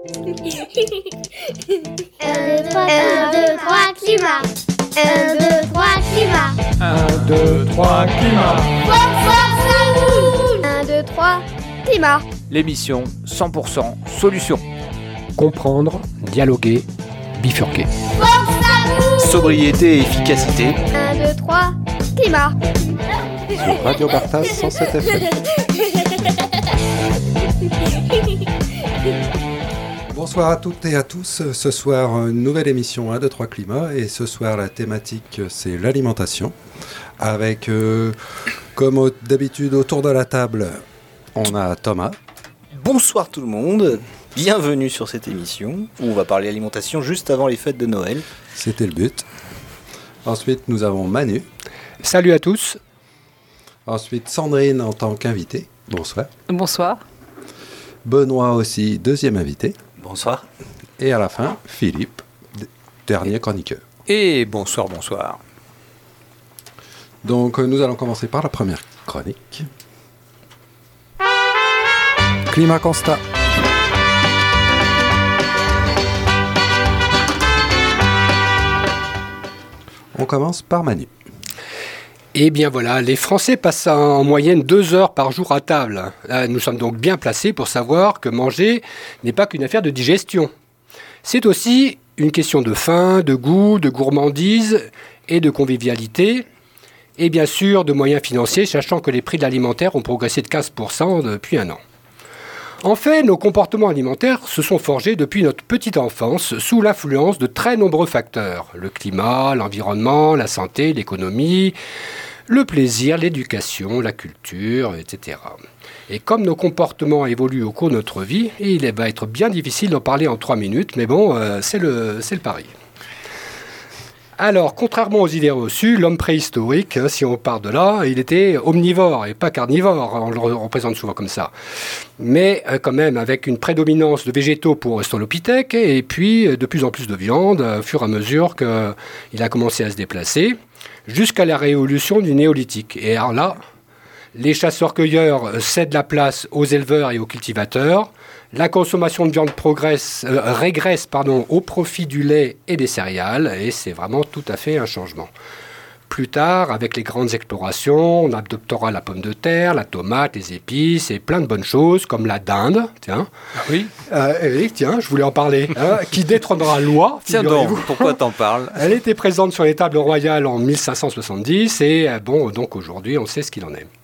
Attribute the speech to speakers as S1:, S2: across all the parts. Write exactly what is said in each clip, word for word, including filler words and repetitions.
S1: un, deux, trois, climat. un, deux, trois, climat.
S2: un, deux, trois, climat.
S1: un, deux, trois, climat.
S3: L'émission cent pour cent solution.
S4: Comprendre, dialoguer, bifurquer.
S3: Sobriété et efficacité.
S1: un, deux, trois, climat.
S5: Sur Radio Bartas cent sept F M. Bonsoir à toutes et à tous. Ce soir, une nouvelle émission un, deux, trois climat. Et ce soir, la thématique, c'est l'alimentation. Avec, euh, comme d'habitude, autour de la table, on a Thomas.
S6: Bonsoir tout le monde. Bienvenue sur cette émission où on va parler alimentation juste avant les fêtes de Noël.
S5: C'était le but. Ensuite, nous avons Manu.
S4: Salut à tous.
S5: Ensuite, Sandrine en tant qu'invitée. Bonsoir.
S7: Bonsoir.
S5: Benoît aussi, deuxième invité.
S6: Bonsoir.
S5: Et à la fin, Philippe, dernier chroniqueur.
S3: Et bonsoir, bonsoir.
S5: Donc, nous allons commencer par la première chronique. Climat constat. On commence par Manu.
S4: Eh bien voilà, les Français passent en moyenne deux heures par jour à table. Nous sommes donc bien placés pour savoir que manger n'est pas qu'une affaire de digestion. C'est aussi une question de faim, de goût, de gourmandise et de convivialité. Et bien sûr de moyens financiers, sachant que les prix de l'alimentaire ont progressé de quinze pour cent depuis un an. En fait, nos comportements alimentaires se sont forgés depuis notre petite enfance sous l'influence de très nombreux facteurs. Le climat, l'environnement, la santé, l'économie, le plaisir, l'éducation, la culture, et cetera. Et comme nos comportements évoluent au cours de notre vie, il va être bien difficile d'en parler en trois minutes, mais bon, euh, c'est le, c'est le pari. Alors, contrairement aux idées reçues, l'homme préhistorique, hein, si on part de là, il était omnivore et pas carnivore, on le représente souvent comme ça. Mais euh, quand même avec une prédominance de végétaux pour Australopithèque et puis euh, de plus en plus de viande euh, au fur et à mesure qu'il a commencé à se déplacer, jusqu'à la révolution du néolithique. Et alors là, les chasseurs-cueilleurs cèdent la place aux éleveurs et aux cultivateurs. La consommation de viande progresse, euh, régresse pardon, au profit du lait et des céréales, et c'est vraiment tout à fait un changement. Plus tard, avec les grandes explorations, on adoptera la pomme de terre, la tomate, les épices et plein de bonnes choses, comme la dinde, tiens.
S3: Oui.
S4: Euh, oui, tiens, je voulais en parler, hein, qui détrônera la loi.
S3: Tiens donc, pourquoi t'en parles ?
S4: Elle était présente sur les tables royales en mille cinq cent soixante-dix, et euh, bon, donc aujourd'hui, on sait ce qu'il en est.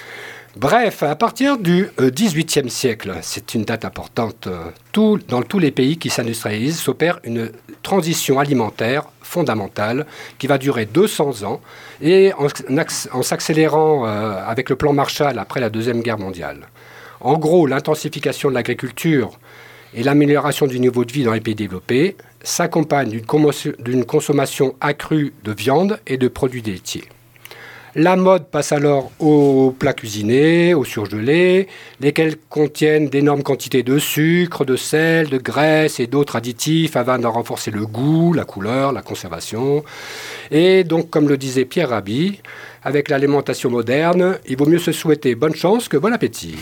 S4: Bref, à partir du dix-huitième siècle, c'est une date importante, tout, dans tous les pays qui s'industrialisent, s'opère une transition alimentaire fondamentale qui va durer deux cents ans et en, en s'accélérant euh, avec le plan Marshall après la Deuxième Guerre mondiale. En gros, l'intensification de l'agriculture et l'amélioration du niveau de vie dans les pays développés s'accompagnent d'une, commotion, d'une consommation accrue de viande et de produits laitiers. La mode passe alors aux plats cuisinés, aux surgelés, lesquels contiennent d'énormes quantités de sucre, de sel, de graisse et d'autres additifs afin d'en renforcer le goût, la couleur, la conservation. Et donc, comme le disait Pierre Rabhi, avec l'alimentation moderne, il vaut mieux se souhaiter bonne chance que bon appétit.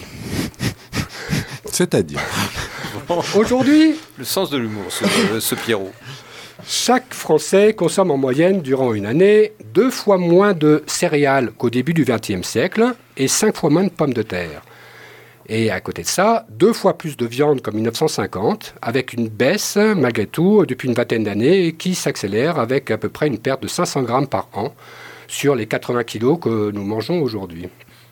S5: C'est-à-dire
S4: Aujourd'hui,
S3: le sens de l'humour, ce, ce Pierrot.
S4: Chaque Français consomme en moyenne, durant une année, deux fois moins de céréales qu'au début du vingtième siècle et cinq fois moins de pommes de terre. Et à côté de ça, deux fois plus de viande qu'en dix-neuf cent cinquante, avec une baisse, malgré tout, depuis une vingtaine d'années, qui s'accélère avec à peu près une perte de cinq cents grammes par an sur les quatre-vingts kilos que nous mangeons aujourd'hui.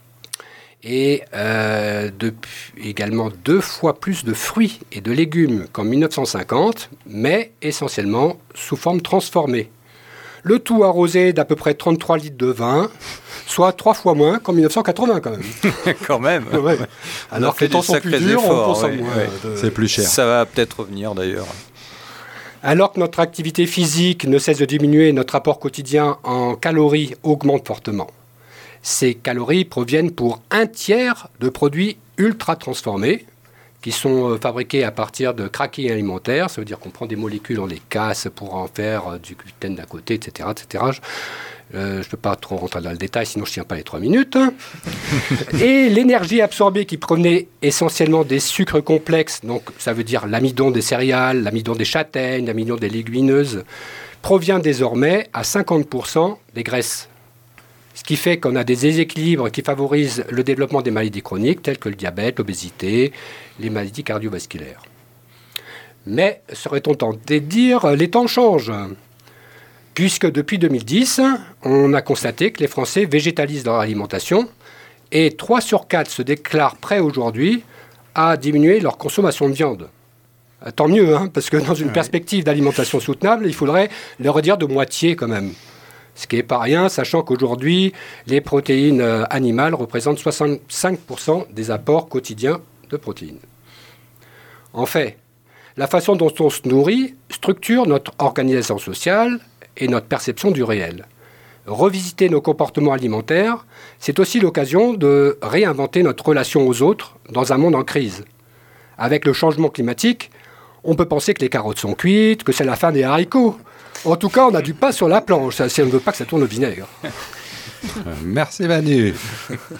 S4: Et euh, depuis, également deux fois plus de fruits et de légumes qu'en dix-neuf cent cinquante, mais essentiellement sous forme transformée. Le tout arrosé d'à peu près trente-trois litres de vin, soit trois fois moins qu'en dix-neuf cent quatre-vingts quand même.
S3: Quand même.
S4: Ouais. Alors que les temps sont plus durs, on consomme
S3: oui,
S4: moins.
S3: oui.
S4: De...
S5: C'est plus cher.
S3: Ça va peut-être revenir d'ailleurs.
S4: Alors que notre activité physique ne cesse de diminuer, notre apport quotidien en calories augmente fortement. Ces calories proviennent pour un tiers de produits ultra transformés, qui sont fabriqués à partir de craquelins alimentaires. Ça veut dire qu'on prend des molécules, on les casse pour en faire du gluten d'un côté, et cetera, et cetera. Je ne peux pas trop rentrer dans le détail, sinon je ne tiens pas les trois minutes. Et l'énergie absorbée qui provenait essentiellement des sucres complexes, donc ça veut dire l'amidon des céréales, l'amidon des châtaignes, l'amidon des légumineuses, provient désormais à cinquante pour cent des graisses. Ce qui fait qu'on a des déséquilibres qui favorisent le développement des maladies chroniques, telles que le diabète, l'obésité, les maladies cardiovasculaires. Mais, serait-on tenté de dire, les temps changent. Puisque depuis deux mille dix, on a constaté que les Français végétalisent leur alimentation et trois sur quatre se déclarent prêts aujourd'hui à diminuer leur consommation de viande. Tant mieux, hein, parce que dans une perspective d'alimentation soutenable, il faudrait le redire de moitié quand même. Ce qui n'est pas rien, sachant qu'aujourd'hui, les protéines animales représentent soixante-cinq pour cent des apports quotidiens de protéines. En fait, la façon dont on se nourrit structure notre organisation sociale et notre perception du réel. Revisiter nos comportements alimentaires, c'est aussi l'occasion de réinventer notre relation aux autres dans un monde en crise. Avec le changement climatique, on peut penser que les carottes sont cuites, que c'est la fin des haricots. En tout cas, on a du pain sur la planche, si on ne veut pas que ça tourne au vinaigre.
S5: Merci Manu. Philippe ?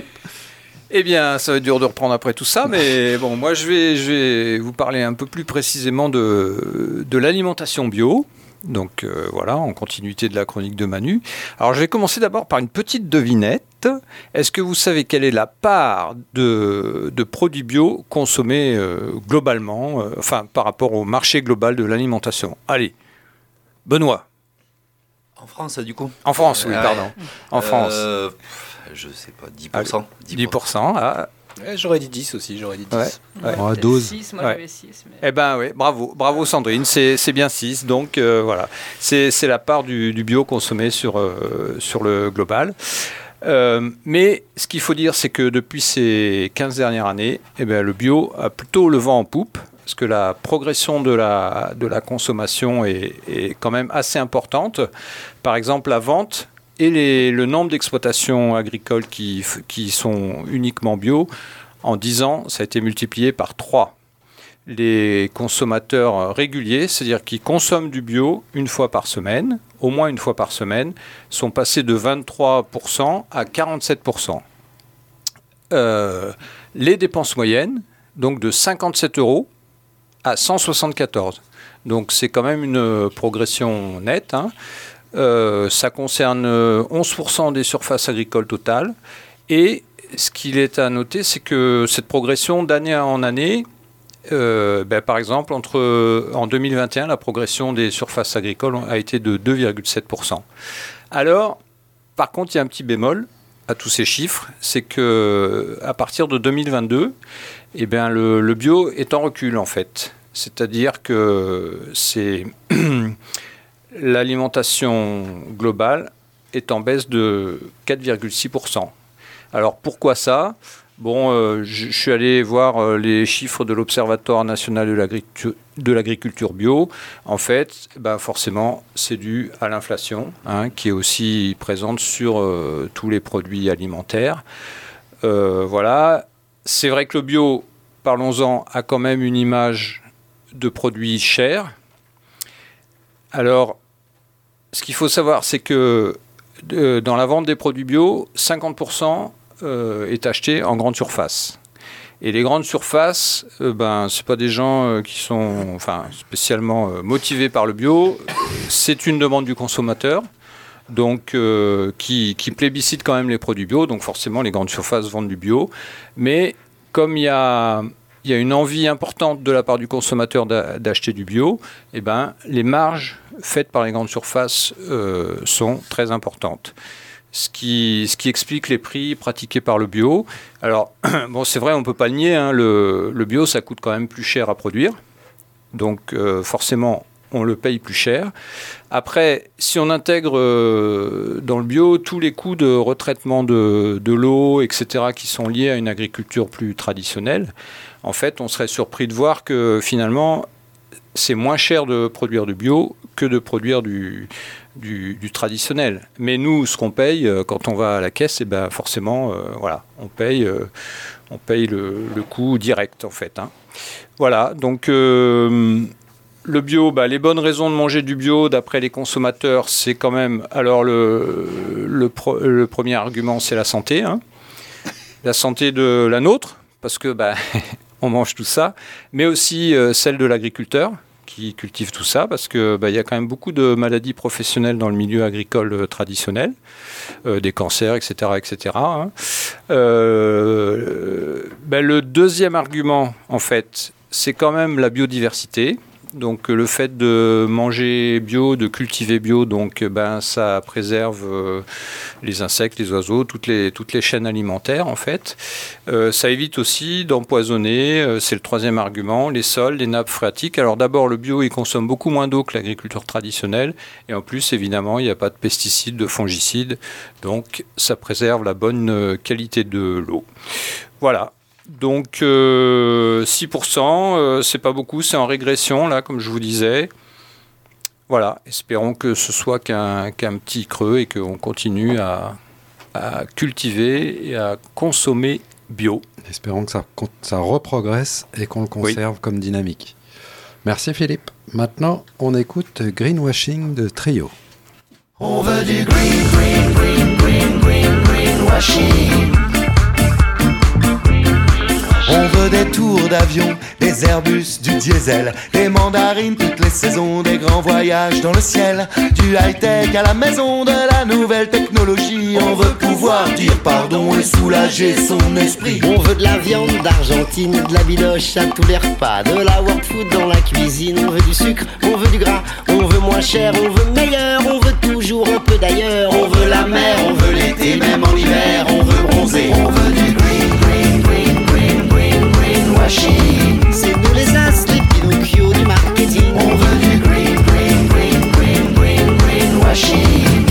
S3: Eh bien, ça va être dur de reprendre après tout ça, mais bon, moi je vais, je vais vous parler un peu plus précisément de, de l'alimentation bio. Donc euh, voilà, en continuité de la chronique de Manu. Alors je vais commencer d'abord par une petite devinette. Est-ce que vous savez quelle est la part de, de produits bio consommés euh, globalement, euh, enfin par rapport au marché global de l'alimentation ? Allez, Benoît.
S6: En France, du coup ?
S3: En France, oui,
S6: ouais.
S3: pardon. En France.
S6: Euh, je sais pas, dix pour cent.
S3: dix pour cent, ah.
S6: Ouais, j'aurais dit dix aussi, j'aurais dit dix.
S3: Ouais. Ouais.
S5: Oh, douze.
S7: six, moi
S3: Ouais.
S7: j'avais six. Mais...
S3: Eh ben oui, bravo, bravo Sandrine, c'est, c'est bien six, donc euh, voilà, c'est, c'est la part du, du bio consommé sur, euh, sur le global. Euh, mais ce qu'il faut dire, c'est que depuis ces quinze dernières années, eh ben, le bio a plutôt le vent en poupe, parce que la progression de la, de la consommation est, est quand même assez importante. Par exemple, la vente et les, le nombre d'exploitations agricoles qui, qui sont uniquement bio, en dix ans, ça a été multiplié par trois. Les consommateurs réguliers, c'est-à-dire qui consomment du bio une fois par semaine, au moins une fois par semaine, sont passés de vingt-trois pour cent à quarante-sept pour cent. Euh, les dépenses moyennes, donc de cinquante-sept euros à cent soixante-quatorze. Donc c'est quand même une progression nette, hein. Euh, ça concerne onze pour cent des surfaces agricoles totales. Et ce qu'il est à noter, c'est que cette progression d'année en année, euh, ben, par exemple, entre, en deux mille vingt et un, la progression des surfaces agricoles a été de deux virgule sept pour cent. Alors, par contre, il y a un petit bémol à tous ces chiffres, c'est qu'à partir de deux mille vingt-deux, eh ben, le, le bio est en recul, en fait. C'est-à-dire que c'est... l'alimentation globale est en baisse de quatre virgule six pour cent. Alors pourquoi ça ? Bon, euh, je, je suis allé voir euh, les chiffres de l'Observatoire national de l'agriculture, de l'agriculture bio. En fait, ben forcément, c'est dû à l'inflation, hein, qui est aussi présente sur euh, tous les produits alimentaires. Euh, voilà. C'est vrai que le bio, parlons-en, a quand même une image de produit cher. Alors, ce qu'il faut savoir, c'est que euh, dans la vente des produits bio, cinquante pour cent euh, est acheté en grande surface. Et les grandes surfaces, euh, ben, ce pas des gens euh, qui sont enfin, spécialement euh, motivés par le bio. C'est une demande du consommateur, donc, euh, qui, qui plébiscite quand même les produits bio. Donc forcément, les grandes surfaces vendent du bio. Mais comme il y a... il y a une envie importante de la part du consommateur d'acheter du bio, eh ben, les marges faites par les grandes surfaces euh, sont très importantes. Ce qui, ce qui explique les prix pratiqués par le bio. Alors, bon, c'est vrai, on ne peut pas le nier, hein, le, le bio, ça coûte quand même plus cher à produire. Donc, euh, forcément, on le paye plus cher. Après, si on intègre euh, dans le bio tous les coûts de retraitement de, de l'eau, et cetera, qui sont liés à une agriculture plus traditionnelle, en fait, on serait surpris de voir que finalement, c'est moins cher de produire du bio que de produire du, du, du traditionnel. Mais nous, ce qu'on paye euh, quand on va à la caisse, eh ben, forcément, euh, voilà, on paye, euh, On paye le, le coût direct, en fait. Hein. Voilà, donc euh, le bio, bah, les bonnes raisons de manger du bio, d'après les consommateurs, c'est quand même... Alors, le, le, pro, le premier argument, c'est la santé. Hein. La santé de la nôtre, parce que bah, on mange tout ça, mais aussi euh, celle de l'agriculteur, qui cultive tout ça, parce qu'il bah, y a quand même beaucoup de maladies professionnelles dans le milieu agricole euh, traditionnel, euh, des cancers, et cetera et cetera. Hein. Euh, bah, le deuxième argument, en fait, c'est quand même la biodiversité. Donc le fait de manger bio, de cultiver bio, donc ben ça préserve euh, les insectes, les oiseaux, toutes les toutes les chaînes alimentaires en fait. Euh, ça évite aussi d'empoisonner. Euh, c'est le troisième argument, les sols, les nappes phréatiques. Alors d'abord le bio il consomme beaucoup moins d'eau que l'agriculture traditionnelle et en plus évidemment il n'y a pas de pesticides, de fongicides, donc ça préserve la bonne qualité de l'eau. Voilà. Donc euh, six pour cent, euh, c'est pas beaucoup, c'est en régression là, comme je vous disais. Voilà, espérons que ce soit qu'un, qu'un petit creux et qu'on continue à, à cultiver et à consommer bio.
S5: Espérons que ça, ça reprogresse et qu'on le conserve oui. comme dynamique. Merci Philippe. Maintenant, on écoute Greenwashing de Trio.
S7: On veut du green, green, green, green, green, greenwashing. On veut des tours d'avion, des Airbus, du diesel, des mandarines toutes les saisons, des grands voyages dans le ciel, du high-tech à la maison, de la nouvelle technologie. On veut pouvoir dire pardon et soulager son esprit.
S8: On veut de la viande d'Argentine, de la bidoche à tous les repas, de la world food dans la cuisine. On veut du sucre, on veut du gras, on veut moins cher, on veut meilleur, on veut toujours un peu d'ailleurs. On veut la mer, on veut l'été, même en hiver, on veut bronzer. On veut du green, green, green, green, green, greenwashing. C'est nous les as, les Pinocchio du marketing. On veut du green, green, green, green, green, greenwashing.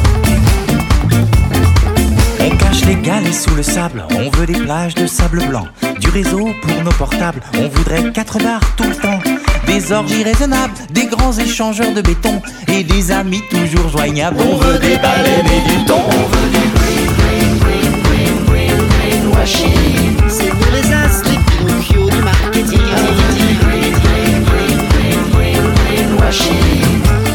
S9: On cache les galets sous le sable, on veut des plages de sable blanc, du réseau pour nos portables, on voudrait quatre bars tout le temps, des orgies raisonnables, des grands échangeurs de béton et des amis toujours joignables.
S7: On veut des baleines et du thon. On veut du green, green, green, green, green, greenwashing.
S8: C'est nous les as, les Pinocchio du marketing.
S7: On veut du green, green, green, green, green, greenwashing.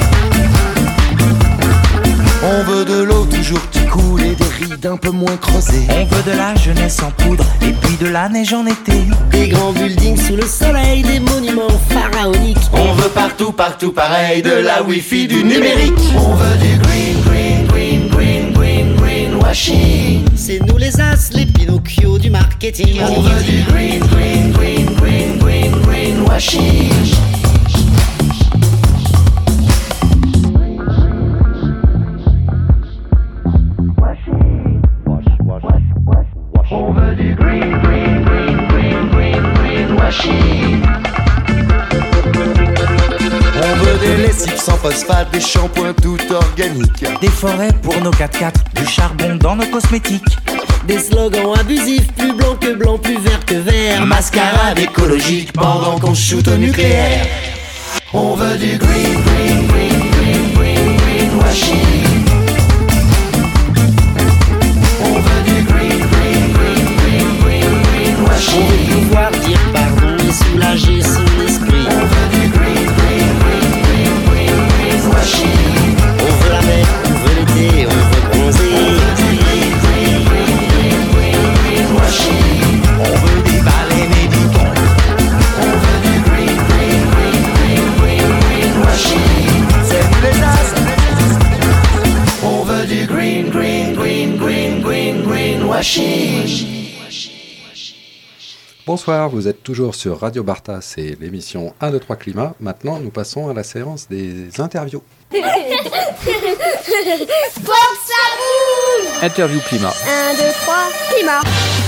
S7: On veut de l'eau toujours qui coule et des rides un peu moins creusées.
S9: On veut de la jeunesse en poudre et puis de la neige en été.
S8: Des grands buildings sous le soleil, des monuments pharaoniques.
S7: On veut partout, partout pareil, de la wifi, du numérique. On veut du green, green, green, green, green, greenwashing.
S8: C'est nous les as, les Pinocchio du marketing.
S7: On veut du green, green, green, green, green, greenwashing. On veut du green, green, green, green, green, greenwashing. On veut des lessives sans phosphate, des shampoings tout organiques,
S9: des forêts pour nos quatre-quatre, du charbon dans nos cosmétiques.
S8: Des slogans abusifs, plus blanc que blanc, plus vert que vert.
S7: Mascarade écologique pendant qu'on shoot au nucléaire. On veut du green, green, green, green, green, greenwashing. On veut du green, green, green, green, green, greenwashing.
S8: On veut pouvoir dire pardon et soulager son esprit.
S7: On veut du green, green, green, green, green, greenwashing.
S8: On veut la mer, on veut l'été, on veut bronzer.
S7: On veut du green, green, green, green, green, greenwashing.
S9: On veut des baleines et du thon.
S7: On veut du green, green, green, green, green, greenwashing.
S9: C'est nous les as.
S7: On veut du green, green, green, green, green, greenwashing.
S5: Bonsoir, vous êtes toujours sur Radio Barta, c'est l'émission un, deux, trois Climat. Maintenant, nous passons à la séance des interviews.
S1: Faut que ça bouge.
S3: Interview climat.
S1: un, deux, trois, climat.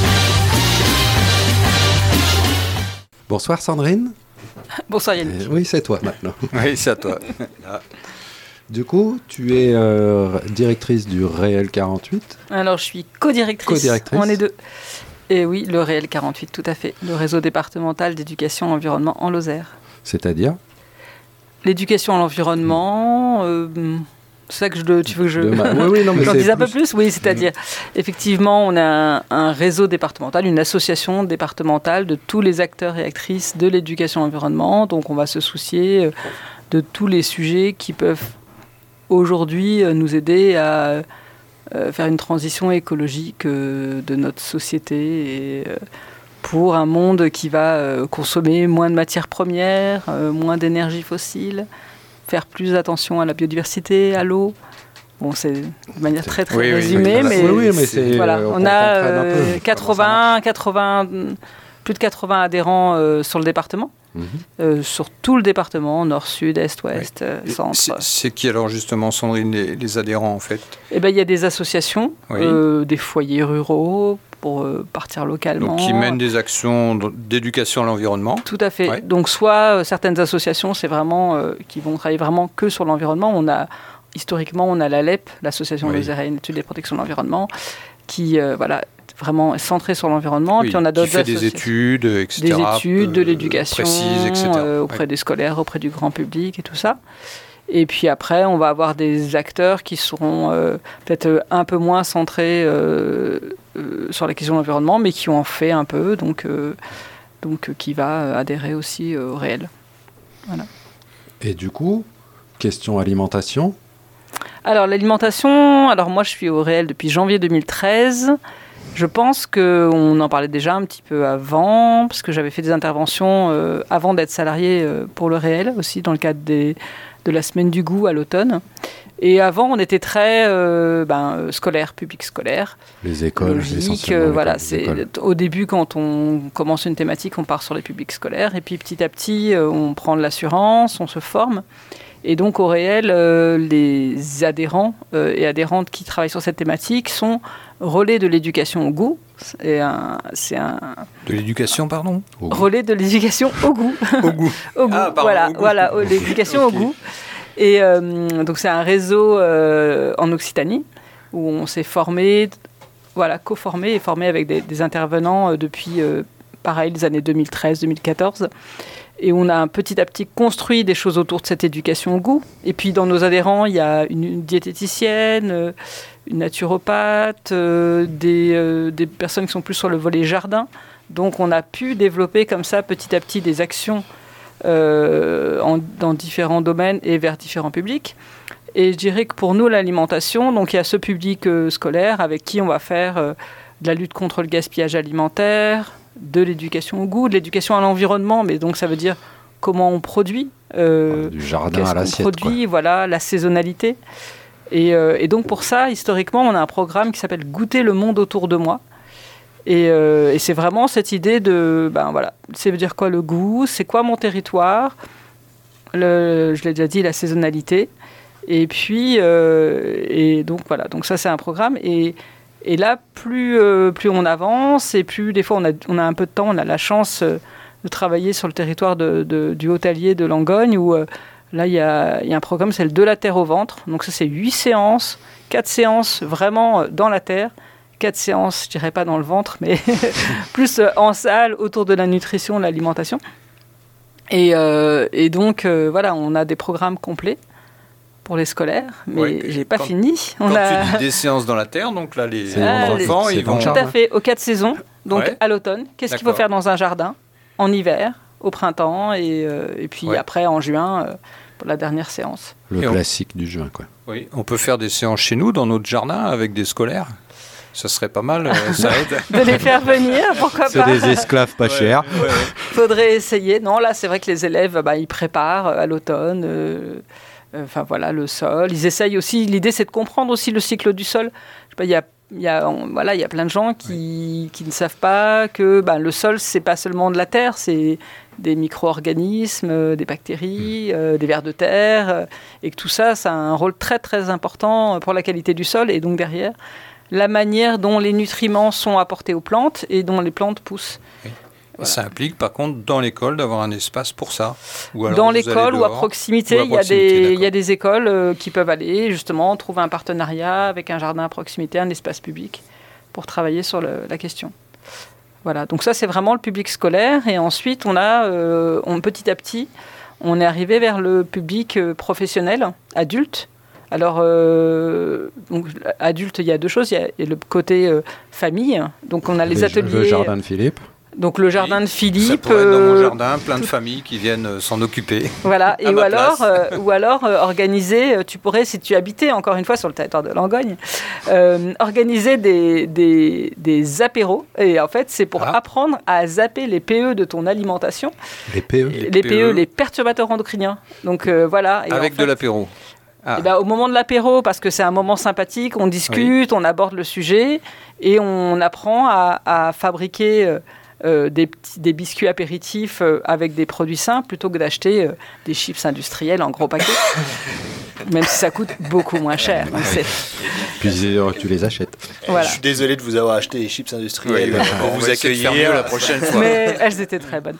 S5: Bonsoir Sandrine.
S10: Bonsoir Yannick.
S5: Euh, oui, c'est toi maintenant.
S3: Oui, c'est à toi. Là.
S5: Du coup, tu es euh, directrice du Réel quarante-huit.
S10: Alors, je suis co-directrice.
S5: Co-directrice.
S10: On est deux. Et oui, le Réel quarante-huit, tout à fait. Le réseau départemental d'éducation à l'environnement en Lozère.
S5: C'est-à-dire ?
S10: L'éducation à l'environnement, euh, C'est ça que je, tu veux que je,
S5: ma... oui, oui, non, mais
S10: j'en dise un peu
S5: plus...
S10: plus. Oui, c'est-à-dire, mmh. effectivement, on a un, un réseau départemental, une association départementale de tous les acteurs et actrices de l'éducation environnement. Donc, on va se soucier de tous les sujets qui peuvent aujourd'hui nous aider à euh, faire une transition écologique euh, de notre société et euh, pour un monde qui va euh, consommer moins de matières premières, euh, moins d'énergie fossile, faire plus attention à la biodiversité, à l'eau. Bon, c'est de manière très très
S3: oui,
S10: résumée,
S3: oui,
S10: mais,
S3: oui, oui,
S5: mais c'est,
S10: voilà,
S5: euh,
S10: on, on a euh, quatre-vingts, quatre-vingts, plus de quatre-vingts adhérents euh, sur le département, mm-hmm. euh, sur tout le département, nord, sud, est, ouest, oui. euh, centre.
S3: C'est, c'est qui alors justement, Sandrine, les, les adhérents en fait?
S10: Eh ben, il y a des associations, oui. euh, des foyers ruraux, pour euh, partir localement.
S3: Donc, qui mènent des actions d'éducation à l'environnement.
S10: Tout à fait.
S3: Ouais.
S10: Donc, soit euh, certaines associations, c'est vraiment, euh, qui vont travailler vraiment que sur l'environnement. On a, historiquement, on a l'A L E P, l'Association oui. Lozérienne d'études et protection de l'environnement, qui, euh, voilà, vraiment est centrée sur l'environnement.
S3: Oui,
S10: et puis, on a d'autres
S3: qui fait des études, et cetera.
S10: Des études, euh, de l'éducation,
S3: précises, et cetera.
S10: Euh, auprès
S3: ouais.
S10: des scolaires, auprès du grand public et tout ça. Et puis après, on va avoir des acteurs qui seront euh, peut-être un peu moins centrés euh, euh, sur la question de l'environnement, mais qui ont fait un peu, donc, euh, donc qui va adhérer aussi euh, au réel. Voilà.
S5: Et du coup, question alimentation.
S10: Alors l'alimentation, alors moi je suis au réel depuis janvier deux mille treize. Je pense qu'on en parlait déjà un petit peu avant, parce que j'avais fait des interventions euh, avant d'être salarié euh, pour le réel, aussi dans le cadre des... de la semaine du goût à l'automne. Et avant, on était très euh, ben, scolaire, public scolaire.
S5: Les écoles,
S10: logique, euh, voilà, c'est au début, quand on commence une thématique, on part sur les publics scolaires. Et puis petit à petit, euh, on prend de l'assurance, on se forme. Et donc au réel, euh, les adhérents euh, et adhérentes qui travaillent sur cette thématique sont relais de l'éducation au goût. C'est un, c'est un...
S3: De l'éducation, pardon
S10: Relais de l'éducation au goût.
S3: Au goût.
S10: Au goût,
S3: ah, pardon,
S10: voilà,
S3: au goût.
S10: voilà, l'éducation okay. au goût. Et euh, donc c'est un réseau euh, en Occitanie où on s'est formé, voilà, co-formé et formé avec des, des intervenants euh, depuis, euh, pareil, les années deux mille treize deux mille quatorze. Et on a petit à petit construit des choses autour de cette éducation au goût. Et puis dans nos adhérents, il y a une, une diététicienne, une naturopathe, euh, des, euh, des personnes qui sont plus sur le volet jardin. Donc on a pu développer comme ça petit à petit des actions euh, en, dans différents domaines et vers différents publics. Et je dirais que pour nous, l'alimentation, donc il y a ce public euh, scolaire avec qui on va faire euh, de la lutte contre le gaspillage alimentaire, de l'éducation au goût, de l'éducation à l'environnement, mais donc ça veut dire comment on produit, euh,
S5: du jardin à l'assiette,
S10: produit, voilà, la saisonnalité. Et, euh, et donc pour ça, historiquement, on a un programme qui s'appelle Goûter le monde autour de moi. Et, euh, et c'est vraiment cette idée de, ben voilà, ça veut dire quoi le goût, c'est quoi mon territoire, le, je l'ai déjà dit, la saisonnalité. Et puis, euh, et donc voilà, donc ça c'est un programme. Et Et là, plus, euh, plus on avance et plus des fois on a, on a un peu de temps, on a la chance euh, de travailler sur le territoire de, de, du Haut-Allier de Langogne où euh, là il y a, y a un programme, c'est le De la terre au ventre. Donc ça c'est huit séances, quatre séances vraiment dans la terre, quatre séances, je dirais pas dans le ventre, mais plus euh, en salle autour de la nutrition, de l'alimentation. Et, euh, et donc euh, voilà, on a des programmes complets pour les scolaires, mais
S3: ouais,
S10: j'ai pas
S3: quand,
S10: fini. On
S3: quand
S10: a...
S3: tu dis des séances dans la terre, donc là les,
S10: ah,
S3: les enfants,
S10: les...
S3: ils vont...
S10: Tout à fait, aux quatre saisons, donc
S3: ouais.
S10: à l'automne. Qu'est-ce qu'il faut faire dans un jardin, en hiver, au printemps, et, euh, et puis ouais. après en juin, euh, pour la dernière séance.
S5: Le
S3: et
S5: classique
S3: on...
S5: du juin, quoi.
S3: Oui, on peut faire des séances chez nous, dans notre jardin, avec des scolaires. Ça serait pas mal, euh, ça aide.
S10: De les faire venir, pourquoi
S5: c'est
S10: pas.
S5: C'est des esclaves pas ouais, chers.
S3: Ouais, ouais.
S10: Faudrait essayer. Non, là, c'est vrai que les élèves, bah, ils préparent à l'automne... Euh, Enfin voilà, le sol. Ils essayent aussi. L'idée, c'est de comprendre aussi le cycle du sol. Je sais pas, il y a, il y a, on, voilà, il y a plein de gens qui, qui ne savent pas que ben, le sol, c'est pas seulement de la terre, c'est des micro-organismes, des bactéries, euh, des vers de terre, euh, et que tout ça, ça a un rôle très très important pour la qualité du sol. Et donc derrière, la manière dont les nutriments sont apportés aux plantes et dont les plantes poussent.
S3: Oui. Voilà. Ça implique par contre dans l'école d'avoir un espace pour ça.
S10: Ou alors dans l'école ou à proximité, il y a des, il y a des écoles euh, qui peuvent aller justement trouver un partenariat avec un jardin à proximité, un espace public pour travailler sur le, la question. Voilà, donc ça c'est vraiment le public scolaire et ensuite on a, euh, on, petit à petit, on est arrivé vers le public euh, professionnel, adulte, Alors, euh, donc, adulte, il y a deux choses. Il y a, il y a le côté euh, famille. Donc, on a les, les ateliers.
S5: Le jardin de Philippe.
S10: Donc, le jardin
S3: oui,
S10: de Philippe.
S3: Ça pourrait être dans mon jardin, plein de familles qui viennent euh, s'en occuper.
S10: Voilà. Et ou alors, euh, ou alors, euh, organiser, tu pourrais, si tu habitais encore une fois sur le territoire de Langogne, euh, organiser des, des, des apéros. Et en fait, c'est pour ah. apprendre à zapper les P E de ton alimentation.
S5: Les P E
S10: Les, les P E, les perturbateurs endocriniens. Donc, euh, voilà. Et
S3: avec
S10: en fait,
S3: de l'apéro.
S10: Ah. Et ben, au moment de l'apéro, parce que c'est un moment sympathique, on discute, oui. on aborde le sujet et on apprend à, à fabriquer euh, euh, des, petits, des biscuits apéritifs euh, avec des produits sains plutôt que d'acheter euh, des chips industriels en gros paquets, même si ça coûte beaucoup moins cher. Donc c'est...
S5: Puis euh, tu les achètes.
S6: Voilà. Je suis désolé de vous avoir acheté des chips industriels
S3: oui, pour vous accueillir la prochaine fois.
S10: Mais elles étaient très bonnes.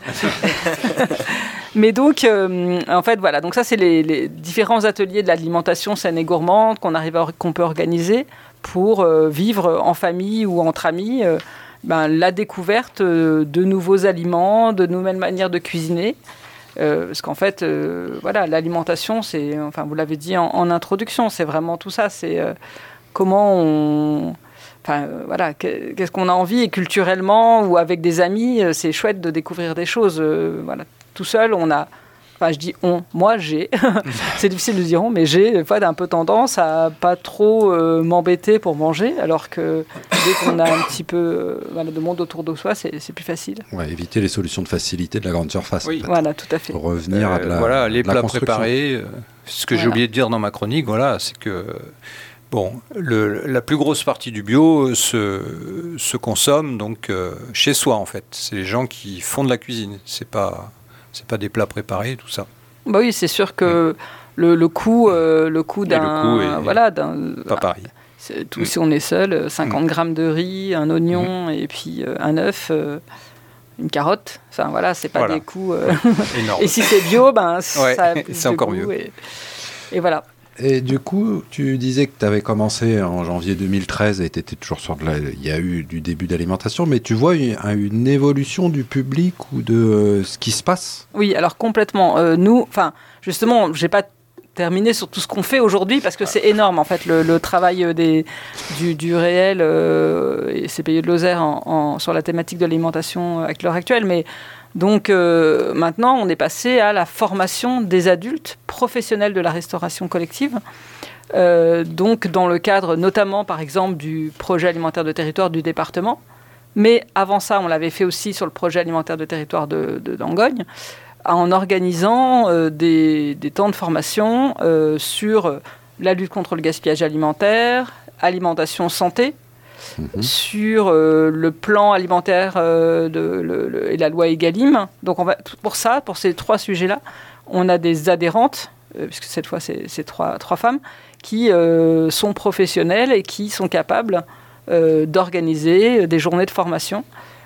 S10: Mais donc, euh, en fait, voilà. Donc ça, c'est les, les différents ateliers de l'alimentation saine et gourmande qu'on arrive à, qu'on peut organiser pour euh, vivre en famille ou entre amis euh, ben, la découverte euh, de nouveaux aliments, de nouvelles manières de cuisiner. Euh, parce qu'en fait, euh, voilà, l'alimentation, c'est, enfin, vous l'avez dit en, en introduction, c'est vraiment tout ça. C'est euh, comment on... Enfin, euh, voilà, qu'est-ce qu'on a envie, et culturellement ou avec des amis, euh, c'est chouette de découvrir des choses. Euh, voilà. Tout seul, on a... Enfin, je dis on. Moi, j'ai... c'est difficile de dire on, mais j'ai, des fois, un peu tendance à pas trop euh, m'embêter pour manger, alors que dès qu'on a un petit peu euh, voilà, de monde autour de soi, c'est, c'est plus facile.
S5: Ouais, éviter les solutions de facilité de la grande surface.
S10: Oui, en fait. Voilà, tout à fait.
S5: Revenir
S3: euh,
S5: à de la
S3: Voilà, les
S5: de la
S3: plats préparés. Euh, ce que voilà. j'ai oublié de dire dans ma chronique, voilà, c'est que... Bon, le, la plus grosse partie du bio se, se consomme donc euh, chez soi en fait. C'est les gens qui font de la cuisine. C'est pas, c'est pas des plats préparés, tout ça.
S10: Bah oui, c'est sûr que mmh. le, le coût, euh, le coût d'un,
S3: le coût est
S10: voilà, d'un,
S3: pas pareil.
S10: C'est tout, mmh. Si on est seul, cinquante mmh. grammes de riz, un oignon mmh. et puis euh, un œuf. Euh, une carotte, enfin voilà, c'est pas voilà. des coûts. Euh... et si c'est bio, ben
S3: ouais,
S10: ça a plus
S3: c'est
S10: de
S3: encore
S10: goût
S3: mieux.
S10: Et, et voilà.
S5: Et du coup, tu disais que tu avais commencé en janvier deux mille treize et tu étais toujours sur de la... Il y a eu du début d'alimentation, mais tu vois une, une évolution du public ou de euh, ce qui se passe ?
S10: Oui, alors complètement. Euh, nous, enfin, justement, je n'ai pas terminé sur tout ce qu'on fait aujourd'hui parce que c'est énorme, en fait, le, le travail des, du, du réel euh, et C P I E de Lozère en, en, sur la thématique de l'alimentation à l'heure actuelle, mais... Donc euh, maintenant, on est passé à la formation des adultes professionnels de la restauration collective. Euh, donc dans le cadre notamment, par exemple, du projet alimentaire de territoire du département. Mais avant ça, on l'avait fait aussi sur le projet alimentaire de territoire de, de Langogne, en organisant euh, des, des temps de formation euh, sur la lutte contre le gaspillage alimentaire, alimentation santé, Mmh. sur euh, le plan alimentaire euh, de, le, le, et la loi Egalim. Donc on va, pour ça, pour ces trois sujets-là, on a des adhérentes, euh, puisque cette fois c'est, c'est trois, trois femmes, qui euh, sont professionnelles et qui sont capables euh, d'organiser des journées de formation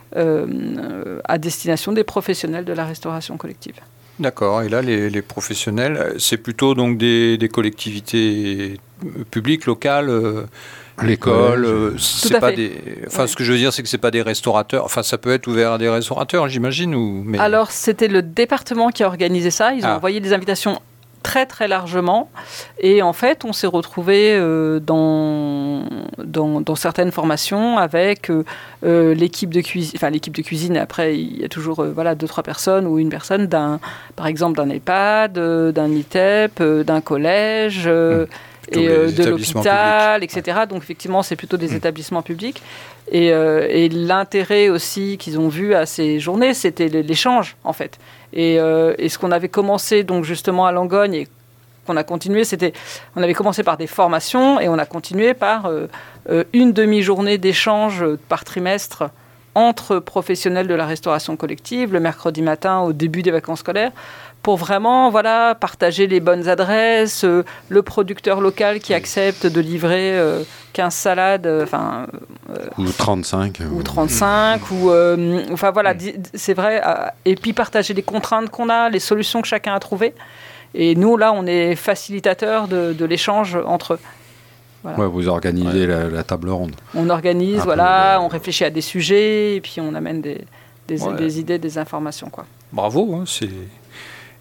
S10: euh, à destination des professionnels de la restauration collective.
S3: D'accord, et là les, les professionnels, c'est plutôt donc des, des collectivités publiques, locales euh, l'école, euh, c'est pas fait. des. Enfin, ouais. ce que je veux dire, c'est que c'est pas des restaurateurs. Enfin, ça peut être ouvert à des restaurateurs, j'imagine, ou. Mais...
S10: Alors, c'était le département qui a organisé ça. Ils ont ah. envoyé des invitations très très largement, et en fait, on s'est retrouvé euh, dans, dans dans certaines formations avec euh, euh, l'équipe de cuisine. Enfin, l'équipe de cuisine. Après, il y a toujours euh, voilà deux trois personnes ou une personne d'un, par exemple, d'un EHPAD, euh, d'un I T E P, euh, d'un collège. Euh, mmh. Et euh, de l'hôpital, publics. et cetera. Donc effectivement, c'est plutôt des mmh. établissements publics. Et, euh, et l'intérêt aussi qu'ils ont vu à ces journées, c'était l'échange, en fait. Et, euh, et ce qu'on avait commencé donc justement à Langogne et qu'on a continué, c'était, on avait commencé par des formations et on a continué par euh, euh, une demi-journée d'échange par trimestre entre professionnels de la restauration collective, le mercredi matin au début des vacances scolaires, pour vraiment voilà, partager les bonnes adresses, euh, le producteur local qui accepte de livrer euh, quinze salades, enfin... Euh,
S5: ou trente-cinq.
S10: Ou trente-cinq, ou... Euh, enfin voilà, c'est vrai. Euh, et puis partager les contraintes qu'on a, les solutions que chacun a trouvées. Et nous, là, on est facilitateurs de, de l'échange entre eux. Voilà.
S5: Ouais, vous organisez ouais. la, la table ronde.
S10: On organise, Un voilà, peu, on réfléchit à des sujets, et puis on amène des, des, ouais. des idées, des informations, quoi.
S3: Bravo, hein, c'est...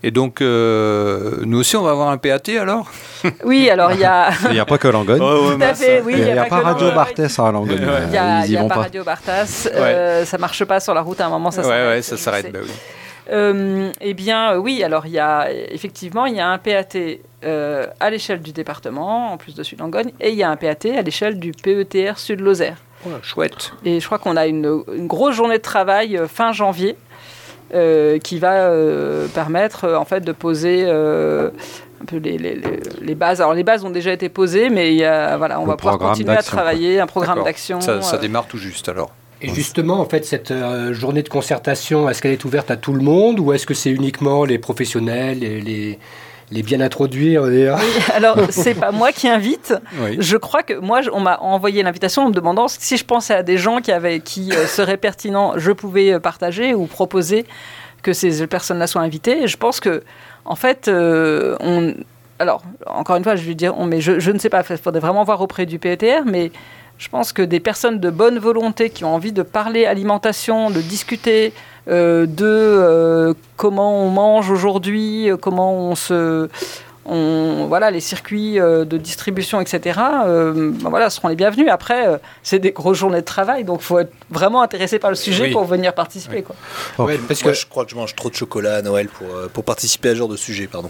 S3: Et donc, euh, nous aussi, on va avoir un P A T alors ?
S10: Oui, alors il y a...
S5: Il n'y a pas que Langogne.
S3: Oh, ouais,
S10: Tout à fait, oui.
S5: Il n'y a, a pas Radio
S10: Langogne.
S5: Barthès à Langogne.
S3: Ouais, ouais.
S10: Il n'y a,
S5: Ils y
S10: y a
S5: vont
S10: pas
S5: pas.
S10: Radio Barthas. Euh, ça ne marche pas sur la route à un moment, ça
S3: Ouais,
S10: s'arrête.
S3: ouais, ça s'arrête, bah oui.
S10: Euh, eh bien, euh, oui, alors il y a effectivement il y a un P A T euh, à l'échelle du département, en plus de Sud-Langogne, et il y a un P A T à l'échelle du P E T R Sud-Lozère.
S3: Oh, chouette.
S10: Et je crois qu'on a une, une grosse journée de travail euh, fin janvier euh, qui va euh, permettre euh, en fait de poser euh, un peu les, les, les, les bases. Alors les bases ont déjà été posées, mais il y a, voilà, on
S5: Le
S10: va pouvoir
S5: programme
S10: continuer à
S5: d'action,
S10: travailler un programme
S3: D'accord.
S10: d'action.
S3: Ça, ça
S10: euh,
S3: démarre tout juste alors.
S4: Et justement, en fait, cette euh, journée de concertation, est-ce qu'elle est ouverte à tout le monde ou est-ce que c'est uniquement les professionnels, les, les, les bien introduits, on va dire ?
S10: Oui, alors c'est pas moi qui invite.
S3: Oui.
S10: Je crois que moi, je- on m'a envoyé l'invitation en me demandant si je pensais à des gens qui avaient, qui euh, seraient pertinents, je pouvais euh, partager ou proposer que ces personnes-là soient invitées. Et je pense que, en fait, euh, on. Alors, encore une fois, je vais dire, on, mais je, je ne sais pas. Il faudrait vraiment voir auprès du P E T R, mais je pense que des personnes de bonne volonté qui ont envie de parler alimentation, de discuter euh, de euh, comment on mange aujourd'hui, euh, comment on se... On, voilà, les circuits euh, de distribution, et cetera, euh, ben voilà, seront les bienvenus. Après, euh, c'est des grosses journées de travail, donc il faut être vraiment intéressé par le sujet
S3: Oui.
S10: pour venir participer. Quoi.
S5: Oh.
S4: Ouais, parce
S6: Moi,
S4: que
S6: je crois que je mange trop de chocolat à Noël pour, euh, pour participer à ce genre de sujet, pardon.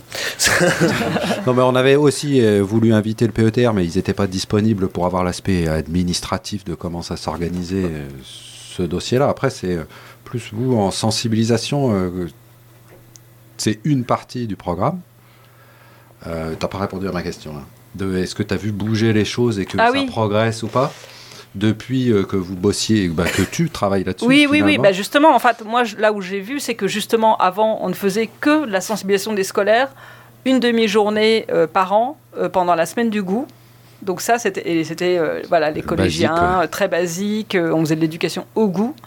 S5: Non, mais on avait aussi euh, voulu inviter le P E T R, mais ils n'étaient pas disponibles pour avoir l'aspect administratif de comment ça s'organisait, euh, ce dossier-là. Après, c'est euh, plus vous en sensibilisation. Euh, c'est une partie du programme. Euh, t'as pas répondu à ma question là. De, est-ce que tu as vu bouger les choses et que
S10: Ah
S5: ça
S10: oui.
S5: progresse ou pas depuis euh, que vous bossiez, bah, que tu travailles là-dessus?
S10: Oui, oui, oui.
S5: finalement
S10: Bah justement, en fait, moi, je- là où j'ai vu, c'est que justement, avant, on ne faisait que de la sensibilisation des scolaires, une demi-journée euh, par an euh, pendant la semaine du goût. Donc ça, c'était, et c'était euh, voilà, les collégiens,
S5: Basique, ouais.
S10: euh, très basiques. euh, on faisait de l'éducation au goût.